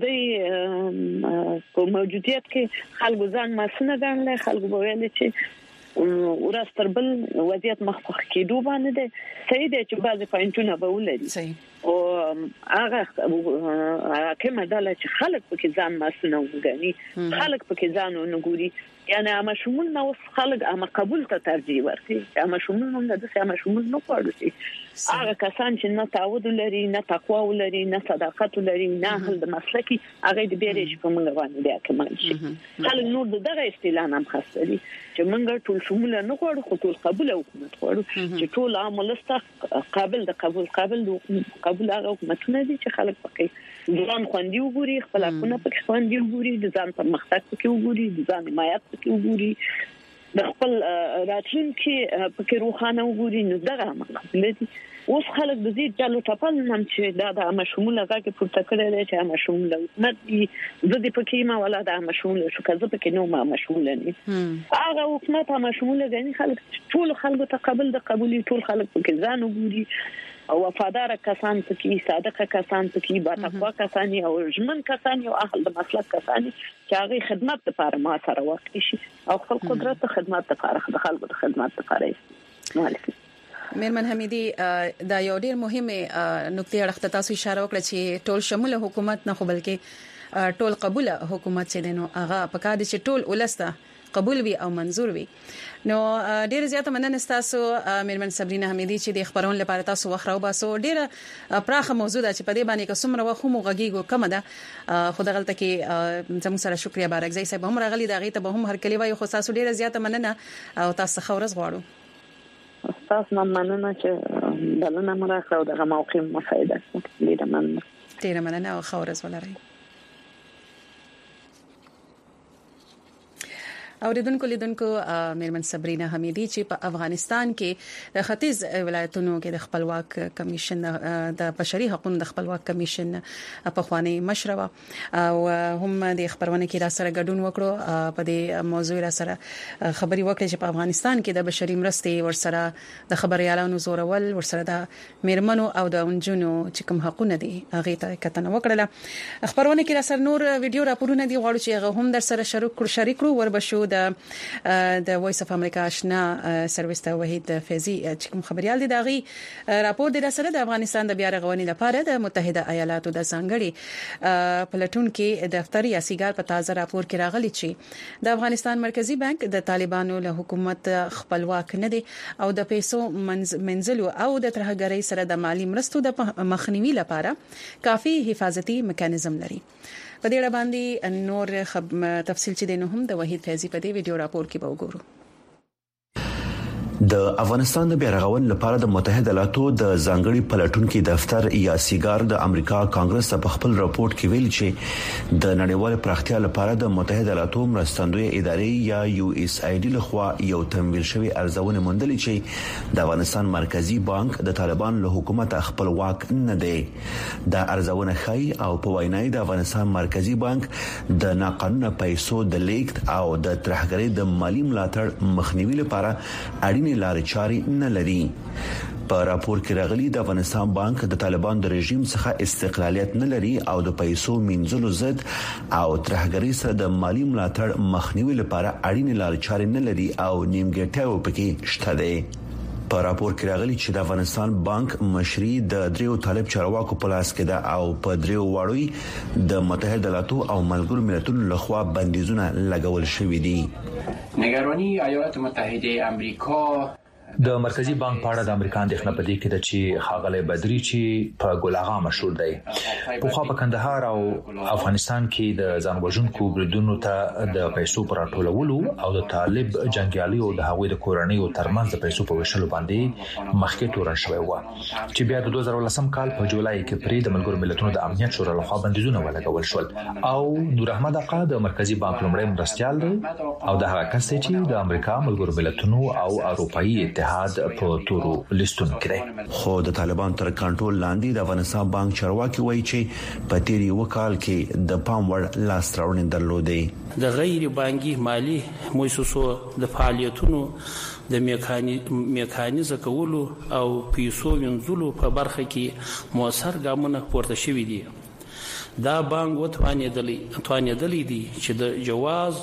دې په موجودیت کې خلکو ځان مسنه ګڼل خلکو به ویل چې ورستر بل وضعیت مخکخ کېدو باندې ده صحیح دی چې بعضی پوینټونه به ولري او هغه کومه ډله چې خلک پکې ځان مسنه وګڼي خلک پکې ځان ونګوري یعنی اما شمول نو خلک اما قبول ته ترجیح ورکړي اما شمول نو د څه اما شمول نو پړسي هغه کسان چې نه تعود لري نه تقوا لري نه صداقت لري نه هل د مسلکي هغه د بیرېش په موږ باندې بیا کمال شي خلک نور دغه استعلان هم خاصري چې موږ ټول شمول نه غواړو خو ټول قبول حکومت غواړو چې ټول عاملسته قابل د قبول قابل د قبول هغه حکومتونه دي چې خلک پکې ځان خوندي وګوري خپل حقونه پکې خوندي وګوري د ځان پرمختګ پکې وګوري د ځان حمایت پکې وګوري د خپل راتلونکي پکې روحانه وګوري نو دغه مقبله دي اوس خلک د دې ډلو ټاپل هم چې دا د مشموله غږ پورته کړی دی چې مشموله حکومت دي زه د پکې ما ولا د مشموله شو کزه پکې نو ما مشموله نه هغه حکومت مشموله غني خلک ټول خلکو ته قبول د قبولي ټول خلک پکې ځان وګوري او وفادار کسان پکې صادق کسان پکې با تقوا کسان او ژمن کسان او اهل د مسلک کسان چې هغه خدمت لپاره ما سره وخت شي او خپل قدرت ته خدمت لپاره د خلکو د خدمت لپاره مالک میرمن حمیدی دا یو ډیر مهمه نقطه اړه تاسو اشاره وکړه چې ټول شموله حکومت نه خو بلکې ټول قبوله حکومت چې دینو هغه پکا دي چې ټول ولسته قبول وي او منزور وي نو ډیر زیاته مننه تاسو میرمن صبرینا حمیدی چې د خبرون لپاره تاسو وخت راو باسو ډیر پراخه موضوع ده چې په دې باندې کومره وخت مو غږیږو کومه ده خدای غلطه کې زموږ سره شکریا بارکزی صاحب هم راغلی دا غي ته به هم هر کلی وای خو تاسو ډیر زیاته مننه او تاسو خورز غواړو تاسو نه مننه چې بلنه مراخه او دغه موقع مفیده ډیر مننه ډیر مننه او خورز ولرئ اوریدونکو لیدونکو میرمن صبرینا حمیدی چې په افغانستان کې د ختیځ ولایتونو کې د خپلواک کمیشن د بشري حقوقو د خپلواک کمیشن په خوانی مشروا او هم د خبرونه کې را سره ګډون وکړو په دې موضوع را سره خبري وکړي چې په افغانستان کې د بشري مرستې ورسره د خبريالانو زورول ورسره د میرمنو او د اونجونو چې کوم حقوقونه دي هغه ته کتنه وکړه خبرونه کې را سره نور ویډیو راپورونه دي غواړو چې هغه هم در سره شریک کړو شریک کړو وربشو د د وایس اف امریکا آشنا سرویس ته وحید فیضی چې کوم خبريال دي داغي راپور د سره د افغانستان د بیا رغونې لپاره د متحده ایالاتو د ځانګړي پلټون کې دفتر یا سیګار په تازه راپور کې راغلي چې د افغانستان مرکزی بانک د طالبانو له حکومت خپلواک نه دي او د پیسو منځلو او د ترهګرۍ سره د مالی مرستو د مخنیوي لپاره کافي حفاظتي میکانیزم لري په دې اړه باندې نور تفصیل چې دینو هم د وحید فیضی په دې ویډیو راپور کې به وګورو د افغانستان د بیارغون لپاره د متحده ایالاتو د ځانګړي پلټونکو دفتر یا سیګار د امریکا کانګرس په خپل راپورټ کې ویل چې د نړیوال پراختیا لپاره د متحده ایالاتو مرستندوی ادارې یا یو اس ای ډي لخوا یو تمویل شوی ارزونه موندلې چې د افغانستان مرکزی بانک د طالبان له حکومت خپل واک نه دی. د ارزونه خای او په وینای د افغانستان مرکزی بانک د ناقانونه پیسو د لیکت او د ترهګرۍ د مالی ملاتړ مخنیوي لپاره اړینې لارې چارې نه لري. په راپور کې راغلي د افغانستان بانک د طالبان د رژیم څخه استقلالیت نه لري او د پیسو منځلو ضد او ترهګرۍ سره د مالی ملاتړ مخنیوي لپاره اړینې لارې چارې نه لري او نیمګړتیاو پکې شته دي. په راپور کې راغلي چې د افغانستان بانک مشري د دریو طالب چارواکو په لاس کې ده او په دریو واړوي د متحده ایالاتو او ملګرو ملتونو لخوا بندیزونه لګول شوې دي. نگرانی ایالات متحده آمریکا د مرکزی بانک په اړه د امریکا اندېښنه پدې کې ده چې خاغلی بدری چې په ګلاغا مشهور دی په خوا په کندهار او افغانستان کې د ځانوژونکو بریدونو ته د پیسو پر ټولولو او د طالب جنگیالیو د هغوی د کورنیو ترمنځ د پیسو په ویشلو باندې مخکې تورن شوی و چې بیا د دوه زره ولسم کال په جولای کې پرې د ملګرو ملتونو د امنیت شورا لخوا بندیزونه ولګول شول او نور احمد اقا د مرکزی بانک لومړی مرستیال دی او د هغه کس چې د امریکا ملګرو ملتونو او اروپאי اتحاد په تورو لیستونو کې. خو د طالبان تر کنټرول لاندې د افغانستان بانک چارواکي وایي چې په تیری وکال کې د پام وړ لاس راوړنې درلودې. د غیر بانکي مالی مؤسسو د فعالیتونو د میکانیزه کولو او پیسو وینځلو په برخه کې موثر ګامونه پورته شوي دي. دا بانک وتوانېدلی توانېدلی دي چې د جواز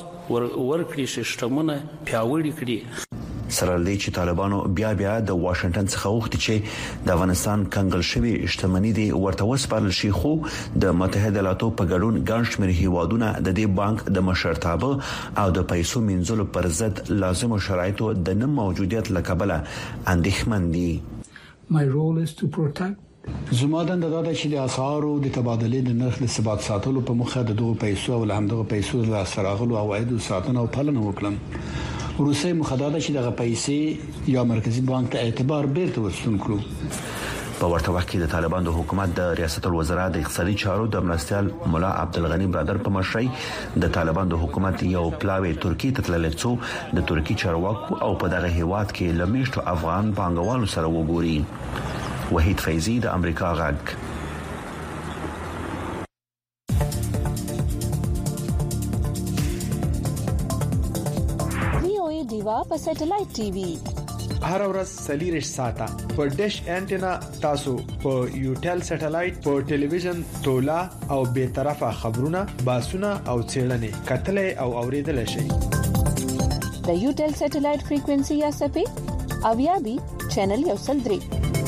ورکړې سیستمونه پیاوړي کړي. سره لدی چې طالبانو بیا بیا د واشنگټن څخه غوښتي چې د افغانستان کنګل شوی اجتماعي دي ورته وسپارل شي خو د متحده ایالاتو په ګډون ګڼ شمېر هیوادونه د دې بانک د مشرتابه او د پیسو منځلو پر ضد لازم شرایطو د نه موجودیت لکبله اندېښمن دي. My role is to protect زما دنده دا ده چې د اسعارو د تبادلې د نرخ د ثبات ساتلو په مخه د دغو پیسو او همدغه پیسو د سراغلو عوایدو ساتنه او پالنه وکړم. روسي مخداده چې دغه پیسې یا مرکزی بانک ته اعتبار بیرته ورسون کړو. په ورته وخت کې د طالبان د حکومت د ریاست الوزرا د اقتصادي چارو د مرستيال مولا عبدالغنی برادر په مشرۍ د طالبان د حکومت یو پلاوی ترکی ته تللی څو د ترکی چارواکو او په دغه هیواد کې لمیشتو افغان بانګوالو سره وګوري. وحید فیضی د امریکا غږ. دیوا په سټلایټ ټي وي هر ورځ سلیریش ساته په ډیش انټینا تاسو په یوټل سټلایټ په ټلویزیون تولا او به طرفه خبرونه باسونه او چیرلنې کتلې او اوریدل شي. د یوټل سټلایټ فریکوئنسي یا سپی او یا بي چینل یو سل درې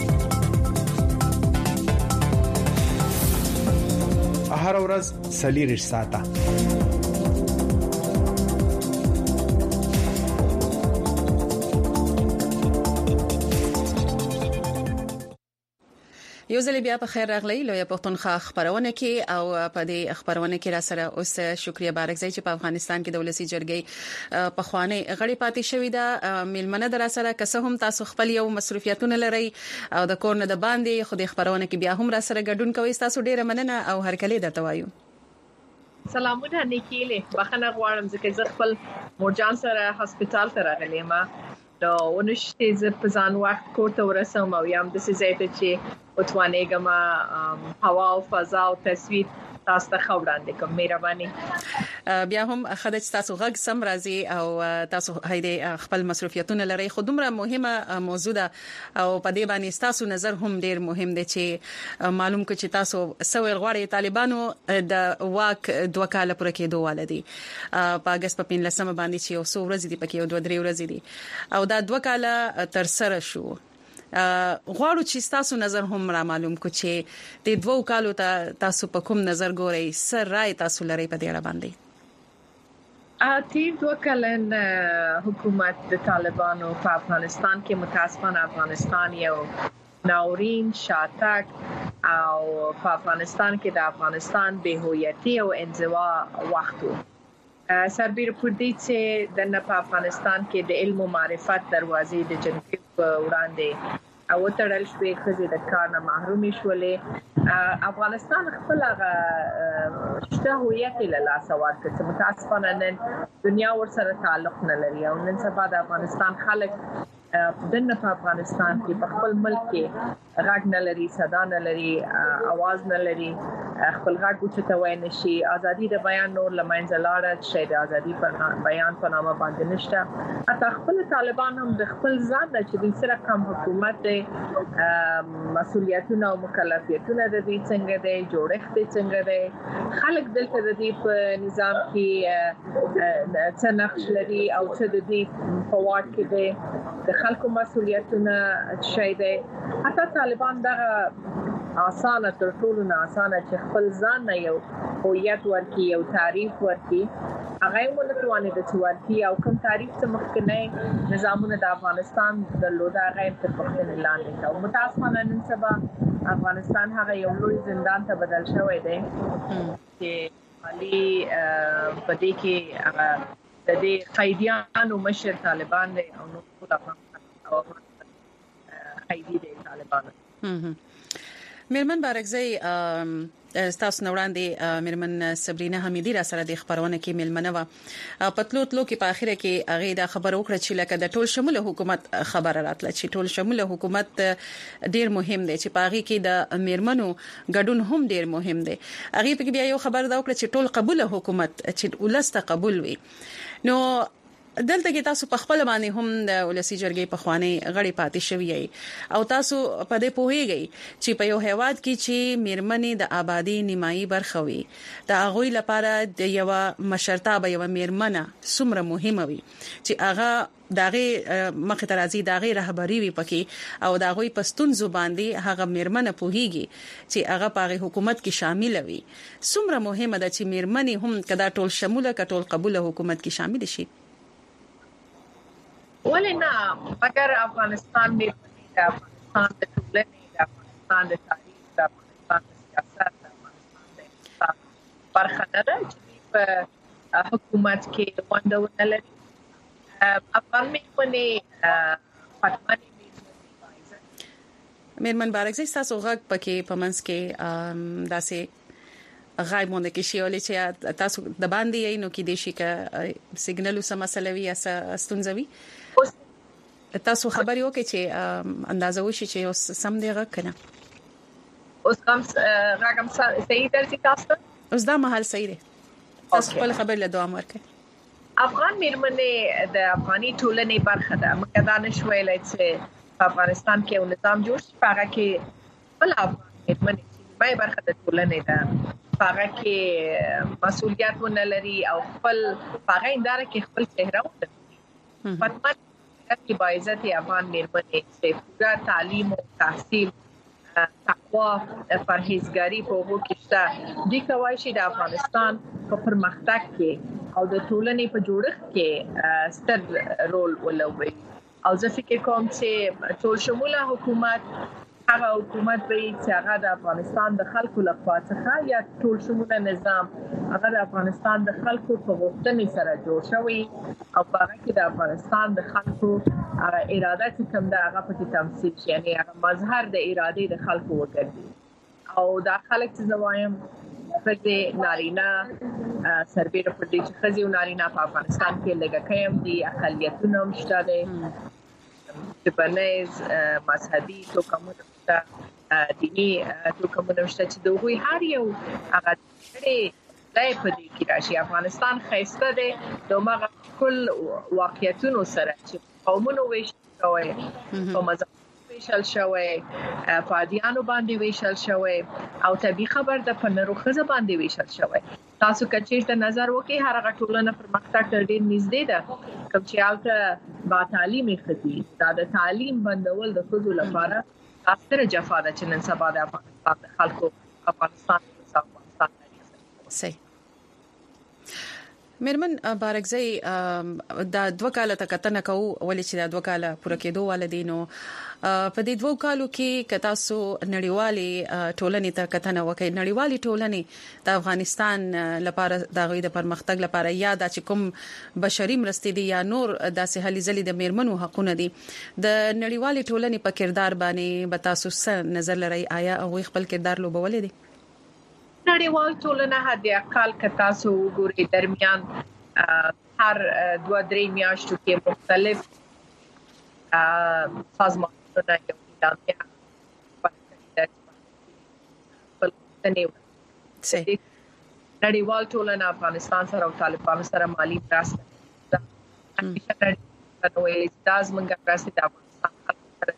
هر ورځ سلیریش ساته. یو ځل بیا په خیر راغلی لوی پښتونخوا خبرونه کې او په دې خبرونه کې را سره اوس شکریا بارکزی چې په افغانستان کې د ولسی جرګې په خوانه غړي پاتې شوې ده ملمنه در سره که څه هم تاسو خپل یو مصروفیتونه لري او د کور نه د باندې خو د خبرونه کې بیا هم را سره ګډون کوي تاسو ډیره مننه او هر کله درته وایو. سلامونه نیکیله بخنه غواړم چې زه خپل مورجان سره هسپتال ته راغلی ما نو ونشته ز په ځان وخت کوته ورسم او یم د سزایته چې وتوانېګم هوا او فضا او تصویر تاسو ته خبرانده کوم مهرباني. بیا هم خدای تاسو غږ سم راځي او تاسو هیده خپل مصروفیتونه لري خو دومره مهمه موضوع ده او په دې باندې تاسو نظر هم ډیر مهم دی چې معلوم کړي چې تاسو سوي غواړي طالبانو د واک دوه کال پورې کېدو ولدي په اگست په پنځلسمه باندې چې یو څو ورځې دی پکې یو دوه درې ورځې دي او دا دوه کال تر سره شو. غواړو چې تاسو نظر هم را معلوم کو چې د دوه کالو ته تاسو په کوم نظر ګورئ سر راي تاسو لري په دې اړه باندې. ا تیر دوه کلن حکومت د طالبانو په افغانستان کې متاسفانه افغانستان یو ناورین شاتک او په افغانستان کې د افغانستان بې هویتي او انزوا وخت سربېره پر دې چې د نه په افغانستان کې د علم او معرفت دروازې د جنګ په وړاندې او تړل شوې خزي د کار نه محروم شولې افغانستان خپل هغه شته هویت له لاس ورکړ چې متاسفانه نن دنیا ورسره تعلق نه لري او نن سبا د افغانستان خلک دنه په افغانستان کې په خپل ملک کې غږ نه لري، صدا نه لري، आवाज نه لري، خپل غږ اوچته وای نشي، ازادي د بیان نور لمنځه لاړه، شي د ازادي پر بیان په نامه باندې نشته. حتی خپل طالبان هم د خپل ځان چې د سره کوم حکومت د مسولیتونو او مکلفیتونو د دې څنګه دی جوړښت څنګه دی، خلک دلته د دې په نظام کې څه نقش لري او څه د دې په واټ کې دی د خلکو مسولیتونه شي دی. حتی طالبان دغه آسانه تر ټولو نه آسانه چې خپل ځان نه یو هویت ورکي یو تعریف ورکي هغه مونږ توانې د څورتي او کوم تعریف څخه مخکنه نظامونه د افغانستان د لودا غیر تر پښتون لاندې او متاسفانه نن سبا افغانستان هغه یو لوی زندان ته بدل شوی دی چې علي په دې کې هغه د دې قیدیانو مشر طالبان دي او نو ټول افغان او قیدی دي طالبان. میرمن بارکزی تاسو نو وړاندې میرمن صبرینا حمیدی را سره د خبرونه کې ملمنه و پتلو تلو کې په اخره کې هغه دا خبر وکړه چې لکه د ټول شموله حکومت خبره راتله چې ټول شموله حکومت ډیر مهم دی چې پاغي کې د میرمنو ګډون هم ډیر مهم دی. هغه په کې بیا یو خبر دا وکړه چې ټول قبول حکومت چې ولسته قبول وي. نو دلته کې تاسو په خپل باندې هم د ولسی جرګې په خواني غړي پاتې شوی او تاسو په دې پوهیږئ چې په یو هیواد کې چې میرمنې د آبادی نیمایي برخه وي دا غوي لپاره د یو مشرتابه یو میرمنه څومره مهمه وي چې هغه داغه مخ ترازی داغه رهبری وي پکې او داغوي پستون زباندي هغه میرمنه پوهیږي چې هغه په حکومت کې شامل وي. څومره مهمه ده چې میرمنې هم کدا ټول شموله کټول قبول حکومت کې شامل شي. ولنا مگر افغانستان میں افغانستان د ټولنې د افغانستان د تاریخ د افغانستان د سیاست د افغانستان د اقتصاد برخه نه ده چې په حکومت کې ونډه ولري. افغان میرمنې پاتمنې میرمن بارکزی تاسو غږ پکې پمنس کې داسې غایب مونږ کې شی ولې چې تاسو د باندې نو کې د شي ک سیګنل سم مسلوي یا ستونزوي تاسو خبر یو کې چې اندازه وشي چې سم دی غږ کنه اوس کوم راګم صحیح درځي تاسو اوس دا محل صحیح دی تاسو خپل خبر له دوام ورکړئ. افغان میرمنې د افغاني ټولنې برخه ده. موږ دا نشو ویلای چې په افغانستان کې یو نظام جوړ شي هغه کې بل افغان میرمنې چې مې برخه د ټولنې ده هغه کې مسولیت ونه لري او خپل هغه انداره کې خپل چهره ونه پاتمن کی باعزت افغان میرمنې چې پورا تعلیم او تحصیل تقوا پرهیزګاری په وګو کې شته د کوي چې د افغانستان په پرمختګ کې او د ټولنې په جوړښت کې ستر رول ولوي او زه فکر کوم چې ټول شموله حکومت هغه حکومت به چې هغه د افغانستان د خلکو لخوا څخه یا ټول شموله نظام هغه د افغانستان د خلکو په غوښتنې سره جوړ شوی او هغه کې د افغانستان د خلکو هغه اراده چې کوم دا هغه په تمثيل شي یعنی هغه مظهر د اراده د خلکو وګرځي او دا خلک چې زوایم په نارینه سربېره پر دې چې خزي او نارینه په افغانستان کې لږه کم دي اقلیتونه هم شته دي جبنیز مذهبي توکمونه شته دینی توکمونه شته چې دوی هر یو هغه دای په دې کې راشي. افغانستان خیسته دی دغه کل واقعیتونو سره چې قومونو ویشل شوی په مذهب ویشل شوی په ادیانو باندې ویشل شوی او طبي خبر د پنرو خزه باندې ویشل شوی. تاسو کچې ته نظر وکړئ هر هغه ټولنه پرمختګ تر ډیر نږدې ده کوم چې البته با تعلیمي خدي دا د تعلیم بندول د خزو لپاره اثر جفا ده چې نن سبا د افغانستان خلکو افغانستان صحیح. مېرمن بارکزئی دا دوه کاله تکتنه کوو ولې چې دا دوه کاله پوره کېدو ولدینو په دې دوه کالو کې کتاسو نړیوالي ټولنې ته کتنه وکړي نړیوالي ټولنې د افغانستان لپاره د غوي د پرمختګ لپاره یا د کوم بشري مرستې دي یا نور داسې هلي ځلې د میرمنو حقوقونه دي د نړیوالي ټولنې په کردار باندې به تاسو څه نظر لرئ آیا او خپل کردار لوبولې دي نړیوال ټولنه هدي اقل کتاسو وګوري درمیان هر دوه درې میاشتو کې مختلف سازمان د یو اعلامیه نړیوال ټولنه افغانستان سره او طالبانو سره مالی مرسته کوي د ازمنګ مرسته د افغانستان سره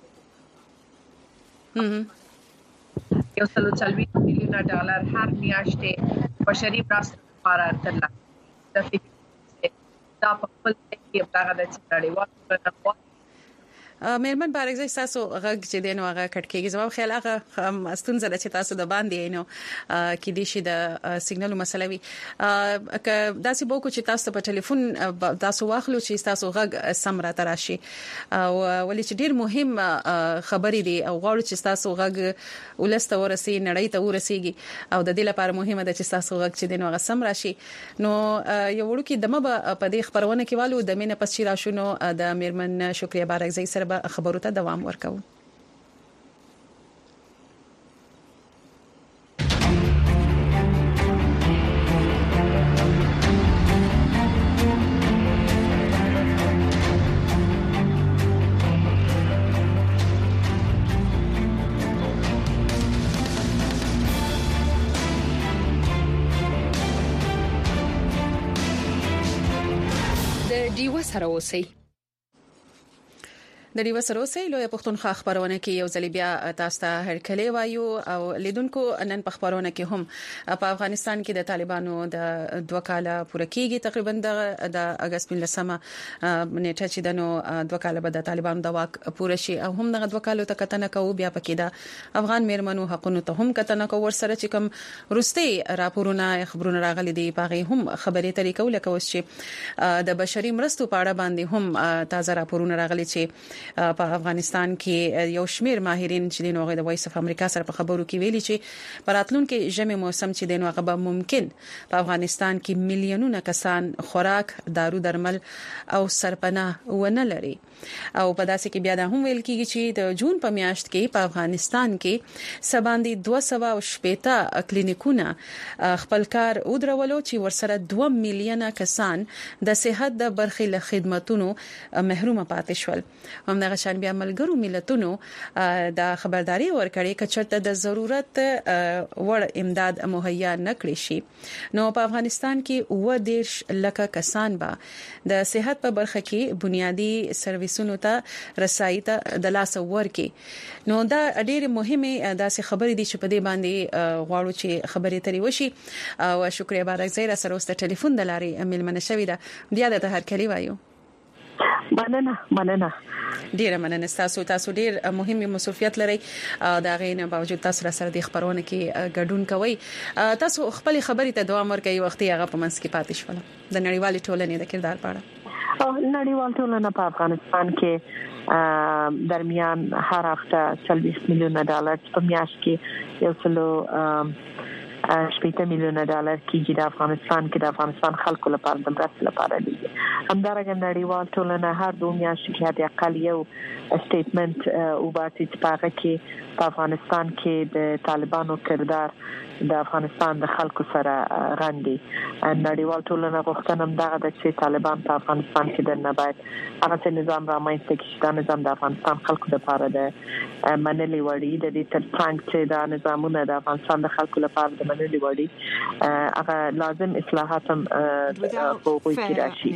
یو سلو چلوي میلیونه ډالر هر میاشتې بشري مرسته لپاره ترلاسه کوي دا په خپل کې هغه د نړیوال ټولنه مېرمن بارکزئی تاسو غږ چې دین او هغه کټ کېږي زما خیال هغه استون زله چې تاسو د باندې نو کې دي شي د سیګنال مسله وي که داسې بوکو چې تاسو په ټلیفون تاسو واخلو چې تاسو غږ سم را تراشي او ولې چې ډیر مهم خبرې دي او غواړو چې تاسو غږ ولسته ورسي نړۍ ته ورسیږي او د دې لپاره مهمه ده چې تاسو غږ چې دین او هغه سم راشي نو یو وړو کې دمه په دې خبرونه کې والو د مینه پس چې راشونو د مېرمن شکریه بارکزئی سره خبرو ته دوام ورکو د ډیو سره اوسئ د ډیو سروسي لوی پښتونخوا خبرونه کې یو ځل بیا تاسو ته هرکلی وایو او لیدونکو نن په خبرونه کې هم په افغانستان کې د طالبانو د دوه کاله پوره کېږي تقریبا د اگست په لسمه نیټه چې دنو دوه کاله بعد د طالبانو د واک پوره شي او هم دغه دوه کالو ته کتنه کوو بیا پکې د افغان میرمنو حقوقو ته هم کتنه کوو ورسره چې کوم روستي راپورونه خبرونه راغلي دي پاغه هم خبرې طریقو لکه اوس چې د بشري مرستو په اړه باندې هم تازه راپورونه راغلي چې په افغانستان کې یو شمیر ماهرین چې د نوغه د وایس اف امریکا سره په خبرو کې ویلي چې پراتلونکو ژمي موسم چې د نوغه به ممکن په افغانستان کې میلیونونه کسان خوراک دارو درمل او سرپناه ونه لري او په داسې کې بیا د هم ویل کېږي چې د جون په میاشت کې په افغانستان کې سباندي دوه سوه شپږ کلینیکونه خپل کار ودرولو چې ورسره دوه میلیونه کسان د صحت د برخې له خدماتونو محروم پاتې شول همدغه شان بیا ملګرو ملتونو د خبرداري ورکړې چې چرته د ضرورت وړ امداد مهیا نکړي شي نو په افغانستان کې و دیش لکه کسان با د صحت په برخه کې بنیادی سرویسونو ته رسایي ته د لاس ورکې نو دا ډېر مهمه داسې خبرې دي چې په دې باندې غواړو چې خبرې ترې وشي او شکریه بارکزئی سره اوس د ټلیفون د لارې ملمنه شوې ده بیا د هرکلی وایو مننه مننه ډیره مننه تاسو تاسو ډیر مهمه مسؤلیت لري دا غینه باوجود تاسو سره د خبرونه کې ګډون کوي تاسو خپل خبرې ته دوام ورکوي وخت یې هغه په منځ کې پاتې شول د نړیوالې ټولنې د کردار په اړه نړیوال ټولنه په افغانستان کې درمیان هر هفته چلويس میلیونه ډالر په میاشت کې یو سلو شپږ میلیونه ډالر کېږي د افغانستان کې د افغانستان خلکو لپاره د مرستې لپاره دي همدارنګه نړیوال ټولنه هر دوه میاشتې کې د اقل یو سټیټمنټ او باسي چې په هغه کې په افغانستان کې د طالبانو کردار د افغانستان د خلکو سره غندي نړیوال ټولنه غوښتنه هم دغه د چې طالبان په افغانستان کې د نه باید هغه نظام رامنځته کړي چې دا نظام د افغانستان خلکو لپاره د منلي وړي د دې ترڅنګ چې دا نظامونه د افغانستان د خلکو لپاره د منلي وړي هغه لازم اصلاحات هم په وګړي کې راشي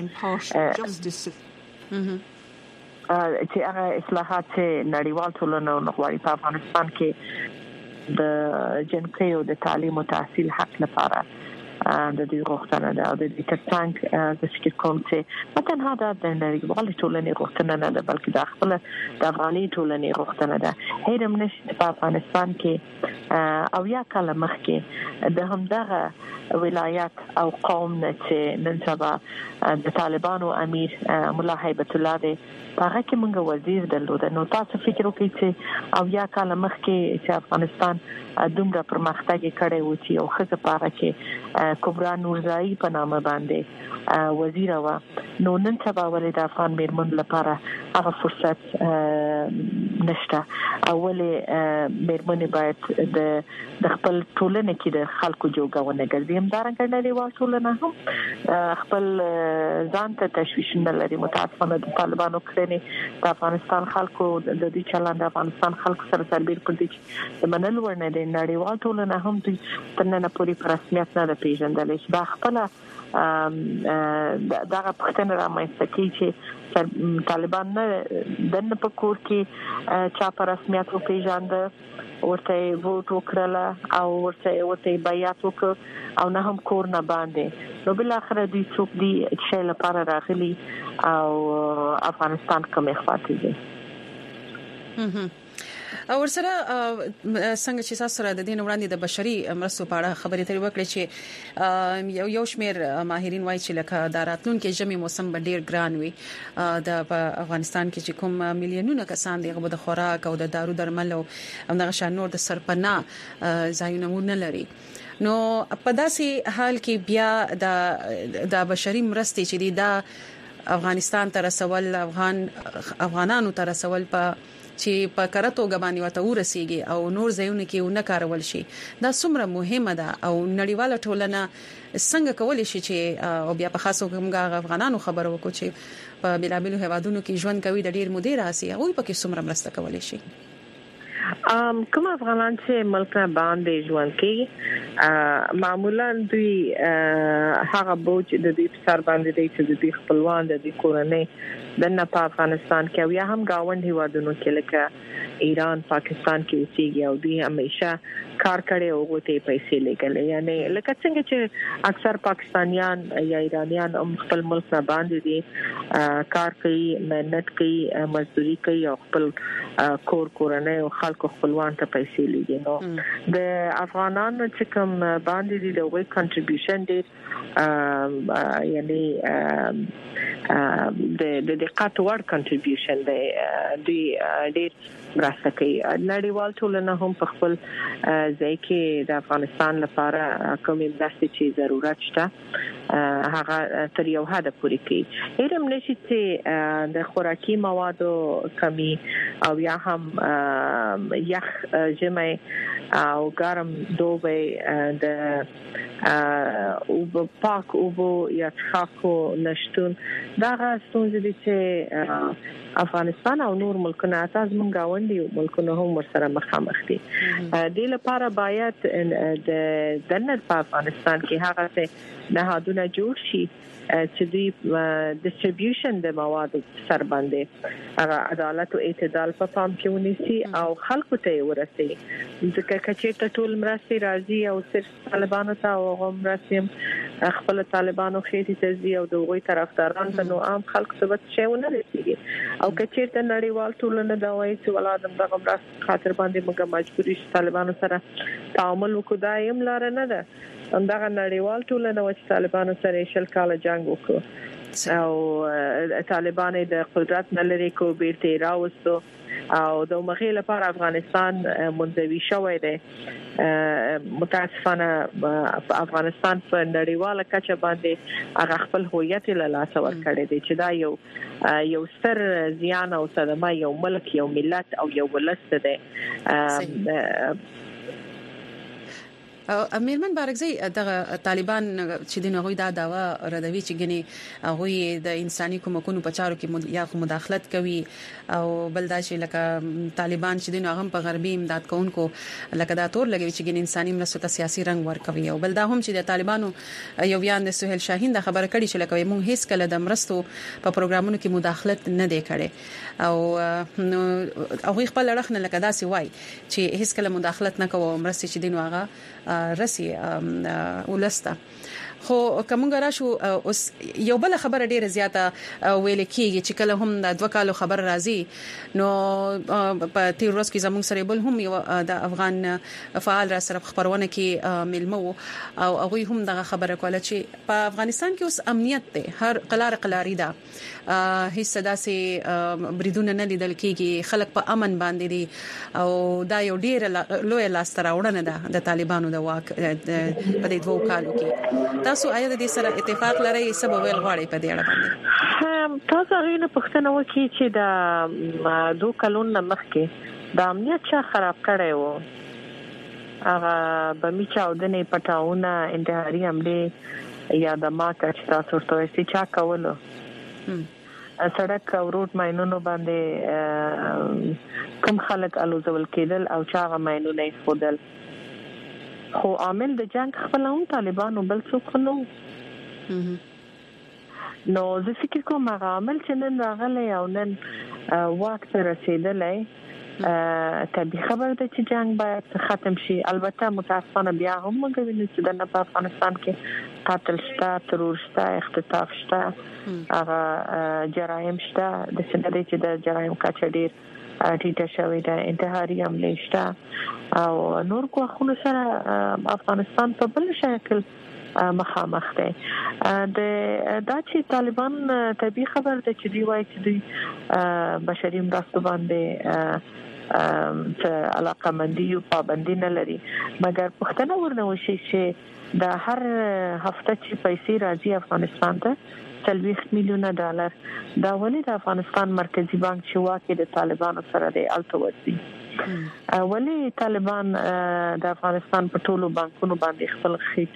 چې هغه اصلاحات چې نړیوال ټولنه غواړي په افغانستان کې د جنکیو د تعلیم او تحصیل حق لپاره د دې غوښتنه ده او د دې ترڅنګ د فکر کوم چې متن هدا د نړیوال ټولنې غوښتنه نه ده بلکې د خپل د افغاني ټولنې غوښتنه ده. هیڅ نشي په افغانستان کې او یا کله مخکې د همدغه ولایت او قوم نه چې نن سبا د طالبانو امیر مولا هیبت الله دی هغه کې موږ وزیر درلود. نو تاسو فکر وکړئ چې او یا کله مخکې چې افغانستان دومره پرمختګ کړی و چې یو خزه پاره کې کبرا نورزایی په نامه باندې وزیر و نو نن سبا ولې د افغان میرمن لپاره هغه فرصت نشته. اولې میرمن باید د د خپل ټولنې کې د خلکو جوګونه ګرځي هم دارنګ نړیوال ټولنه هم خپل ځان ته تشویش نه لري. متاسفانه د طالبانو کړنې د افغانستان خلکو د دې چلند د افغانستان خلکو سره سربېر پر دي د منل ورنه د نړیوال ټولنه هم دوی ترنه پوری پر رسمیت نه ده پیژندل شي. دا خپل دغه پښتنه را مېسته کی چې طالبان نه دنه په کور کې چا پر رسمیت او پیژاند ورته ووټ وکړه او ورته ورته بیعت وکړ او نه هم کور نه باندې نو بل اخر دي څوک دي چې لپاره راغلي او افغانستان کوم اخواتي دي. او ورسره څنګه چې تاسو سره د دین وړاندې د بشري مرستو په اړه خبرې ترې وکړې چې یو یو شمیر ماهرین وایي چې لکه د راتلونکو ژمي موسم به ډیر ګران وي د افغانستان کې چې کوم میلیونونه کسان دغه د خوراک او د دارو درمل او دغه شانور د سرپناه ځایونه نه لري. نو په داسې حال کې بیا د د بشري مرستې چې د افغانستان تر رسول افغان افغانانو تر رسول په چې په کراتو غبانی وته ورسیږي او نور ځایونه کې ونه کارول شي دا څومره مهمه ده او نړیواله ټولنه څنګه کولای شي چې او بیا په خاصو کومه افغانانو خبرو وکړي چې په بلابلو هوادونو کې ژوند کوي د ډیر مدیر راسي او په کې څومره مرسته کولای شي. ام کوم افغانان چې ملک باندې ژوند کوي معمولا دوی هغه بوج د دې سر باندې د دې خپلوان د دې کورنۍ د نه په افغانستان کې او یا هم گاوند هیوادونو کې لکه ایران پاکستان کې اوسېږي او دوی همیشه کار کوي او غوته پیسې لګلې یعنی لکه څنګه چې اکثر پاکستانیان یا ایرانیان هم خپل ملک نه باندې دي کار کوي مهنت کوي مزدوري کوي او خپل کور کورنۍ او خلکو خپلوان ته پیسې لګي. نو د افغانانو چې کوم باندې دي د وی کنټریبیوشن دي یعنی د د قات ور کنټریبیوشن دی دی ډیر مرسته کوي. نړیوال ټولنه هم په خپل ځای کې د افغانستان لپاره کومې مرستې چې ضرورت شته هغه تر یو حد پورې کوي. هیڅ نشي چې د خوراکي موادو کمی او یا هم یخ ژمي او ګرم دوبه د او پاک او یا څاکو نشټون دا ستونزې دي چې افغانستان او نور ملکونه اساس مونږ غونډي ملکونه هم ورسره مخامخ دي. د لپاره باید د دنه په افغانستان کې هغه څه نهادونه جوړ شي چې د ډیسټریبیوشن د موادو سر باندې هغه عدالت او اعتدال په پام کې ونیسي او خلکو ته ورسي. ځکه چې ټول مرستې راځي او صرف طالبانو ته او مرستې خپل طالبانو خېټي تزي او د وګړي طرفداران ته نو عام خلکو ته څه ونه رسیږي او کچې ته نړیوال ټولنه دا وایي چې ولادم دغه مرستې خاطر باندې موږ مجبوري شو طالبانو سره تعامل وکړو دا یم لار نه ده. همدغه نړیوال ټولنه چې طالبانو سره شل کال جنگ وکړ او طالبان د قدرت نه لري کو بیرته راوستو او د مخې لپاره افغانستان منځوي شوی دی. متاسفانه افغانستان په نړیواله کچه باندې هغه خپل هویت له لاسه ورکړی دی چې دا یو یو ستر زیان او صدمه یو ملک یو ملت او یو ولست دی. امیرمن بارګزی د طالبان چې د نوغوي دا داوا ردوي چې ګني هغه د انساني کومکونو په چارو کې یا مداخلت کوي او بلدا چې لکه طالبان چې د نوغم په غربي امداد کوونکو لکه دا تور لګوي چې ګني انساني مرستو ته سیاسي رنګ ورکوي او بلدا هم چې د طالبانو یو بیان د سہیل شاهین د خبره کړي چې لکه مونږ هیڅ کله د مرستو په پروګرامونو کې مداخلت نه دی کړي او هغه خپل لړخ نه لکه دا سی وای چې هیڅ کله مداخلت نه کوي مرستې چې د نوغه رسي ولسته خو کومګه راشو اوس یو بل خبره ډیره زیاته ویل کیږي چې کله هم د دوه کالو خبر راځي نو په تیر ورځ کې زموږ سره بل هم یو د افغان فعال را سره خبرونه کې ملمو او هغه هم دغه خبره کوله چې په افغانستان کې اوس امنیت ته هر قلار قلاري ده هیڅ داسې بریدونه نه لیدل کیږي خلک په امن باندې دي او دا یو ډیر لوی لاستراوړنه ده د طالبانو د واک په دې دوه کالو کې تاسو آیا د دې سره اتفاق لرئ سبب ویل غواړئ په دې اړه باندې تاسو غوښنه پښتنه وکړي چې د دوه کلونو مخکې د امنیت چا خراب کړی وو هغه به می چاودنې پټاونه انتحاري حمله یا د ماته چې تاسو ورته سې چا کولو سړک او روډ ماينونو باندې کوم خلک الوزول کېدل او چا غو ماينونه خودل خو عامل د جنگ خپل هم طالبانو بل څوک نو نو زه فکر کوم هغه عامل چې نن راغلی او نن وخت رسیدلې طبي خبر ده چې جنگ باید ختم شي البته متاسفانه بیا هم موږ وینو چې د افغانستان کې قتل شته ترور شته اختطاف شته هغه جرایم شته د سندري چې د جرایم کچه ډیر ټیټه شوې ده انتحاري حمله شته او نور کو خو سره افغانستان په بل شکل مخامخ دی د دا چې طالبان طبي خبر ده چې دی وایي چې دی بشري مرستو باندې څه علاقه مندي او پابندي نه لري مګر پښتنه ورنه وشي چې د هر هفته چې پیسې راځي افغانستان ته څلويخ میلیونه ډالر دا ولې د افغانستان مرکزی بانک چې واکې د طالبانو سره دی التوسي ولې طالبان د افغانستان په ټولو بانکونو باندې خپل خېټ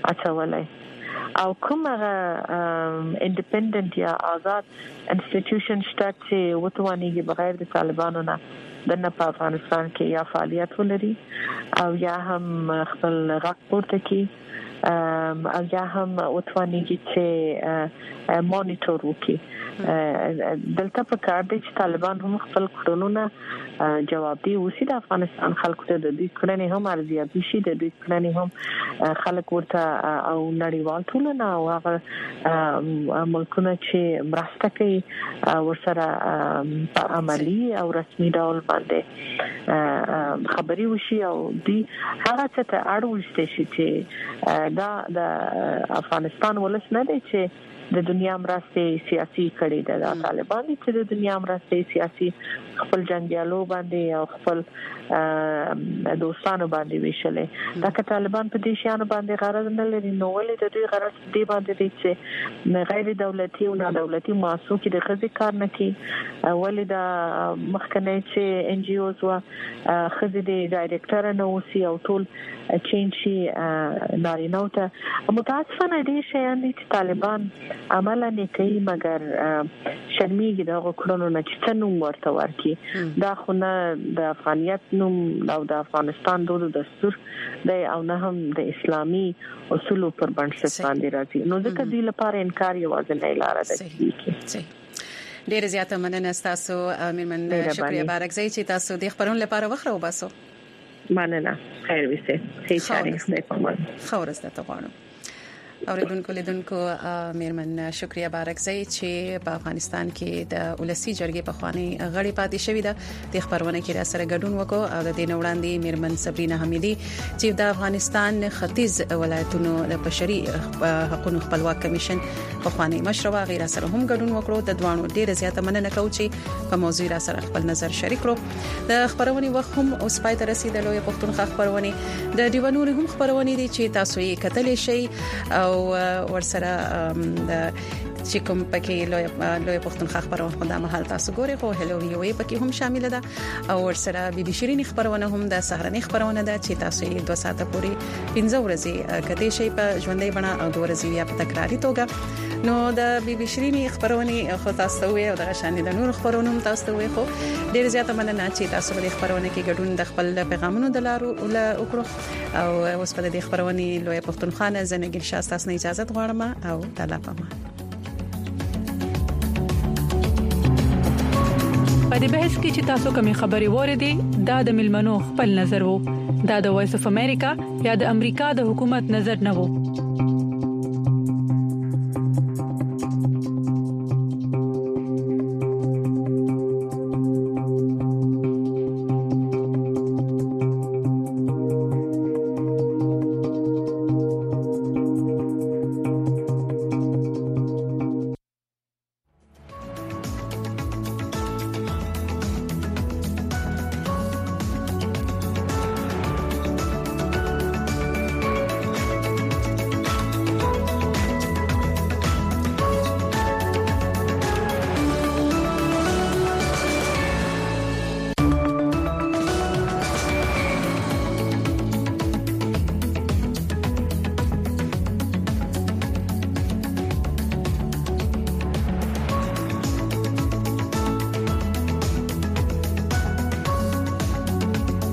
اچولای او کومه انډیپندنت یا آزاد انسټیټیوشن شته چې وتوانیږي بغیر د طالبانو نه د نه په افغانستان کې یا فعالیت ولري او یا هم خپل غږ پورته کړي او یا هم وتوانیږي چې مانیټور وکړي دلته په کار دي چې طالبان هم خپل کړنونه جواب دی اوسې د افغانستان خلکو ته د دې کړنې هم ارزیابي شي د دې کړنې هم خلک ورته او نړیوال ټولنه او هغه ملکونه چې مرسته کوي ورسره په عملی او رسمي ډول باندې خبري وشي او دی هغه څه ته اړول شي چې دا د افغانستان ولس نه دی چې د دنیا مرسته سیاسي کړي د طالبان چې د دنیا مرسته سیاسي خپل جنگیالو باندې او خپل دوستانو باندې ویشلې دا که طالبان په دې شیانو باندې غرض نه لري نو ولې د دوی غرض دې باندې دي چې غیر دولتي او نه دولتي مؤسسو کې د خزي کار نه کوي ولې د مخکنه چې ان جی اوز وا خزي د ډایریکټر نه اوسي او ټول چینج شي نارینه ته متاسفانه دې شیان دي چې طالبان عملا نه کوي مګر شرمېږي د غوړونو نه چې څنګه ورته ورکی دا خو نه د افغانیت نوم او د افغانستان د دستور د او نه هم د اسلامي اصولو پر بنسټ باندې راځي نو ځکه دې لپاره انکار یوازې نه لاره ده ډیر زیاته مننه تاسو میرمن شکریا بارکزی چې تاسو د خبرونو لپاره وخره وباسو مننه خیر وسه هیڅ چاره نه کوم خورز ته غواړم اوریدونکو لیدونکو میرمن شکریا بارکزی چې په افغانستان کې د ولسی جرګې په خواني غړي پاتې شوې ده د خبرونه کې را سره ګډون وکړو او د دین وړاندې میرمن صبرینا حمیدی چې د افغانستان ختیځ ولایتونو د بشري حقوقو خپلواک کمیشن په خواني مشروع غیر سره هم ګډون وکړو د دوانو ډیره زیاته مننه کوم چې په موضوع را سره خپل نظر شریک کړو د خبرونه وخت هم اوس پای ته رسیدلو یو پښتونخوا خبرونه د دیوانوري هم خبرونه دي چې تاسو یې کتلې شي او ورسره د چې کوم پکې لوی لوی پښتونخوا خبرونه په دغه حال تاسو ګورئ خو هلو وی پکې هم شامل ده او ورسره بي بي شيرين خبرونه هم د سهرني خبرونه ده چې تاسو یې دوه ساعته پورې پنځه ورځې کته شي په ژوندۍ بڼه او دوه ورځې یا په تکراری توګه نو د بي بي شيرين خبرونه خو تاسو وي او د شان د نور خبرونه هم تاسو وي خو ډیر زیاته مننه چې تاسو د خبرونه کې ګډون د خپل پیغامونو د لارو وکړو او اوس په دې خبرونه لوی پښتونخوا نه زنګل شاسته تاسو اجازه غواړم او تعالی پامان په دې بحث کې چې تاسو کومې خبري وریدي دا د ملمنو خپل نظر وو دا د وایس اف امریکا یا د امریکا د حکومت نظر نه وو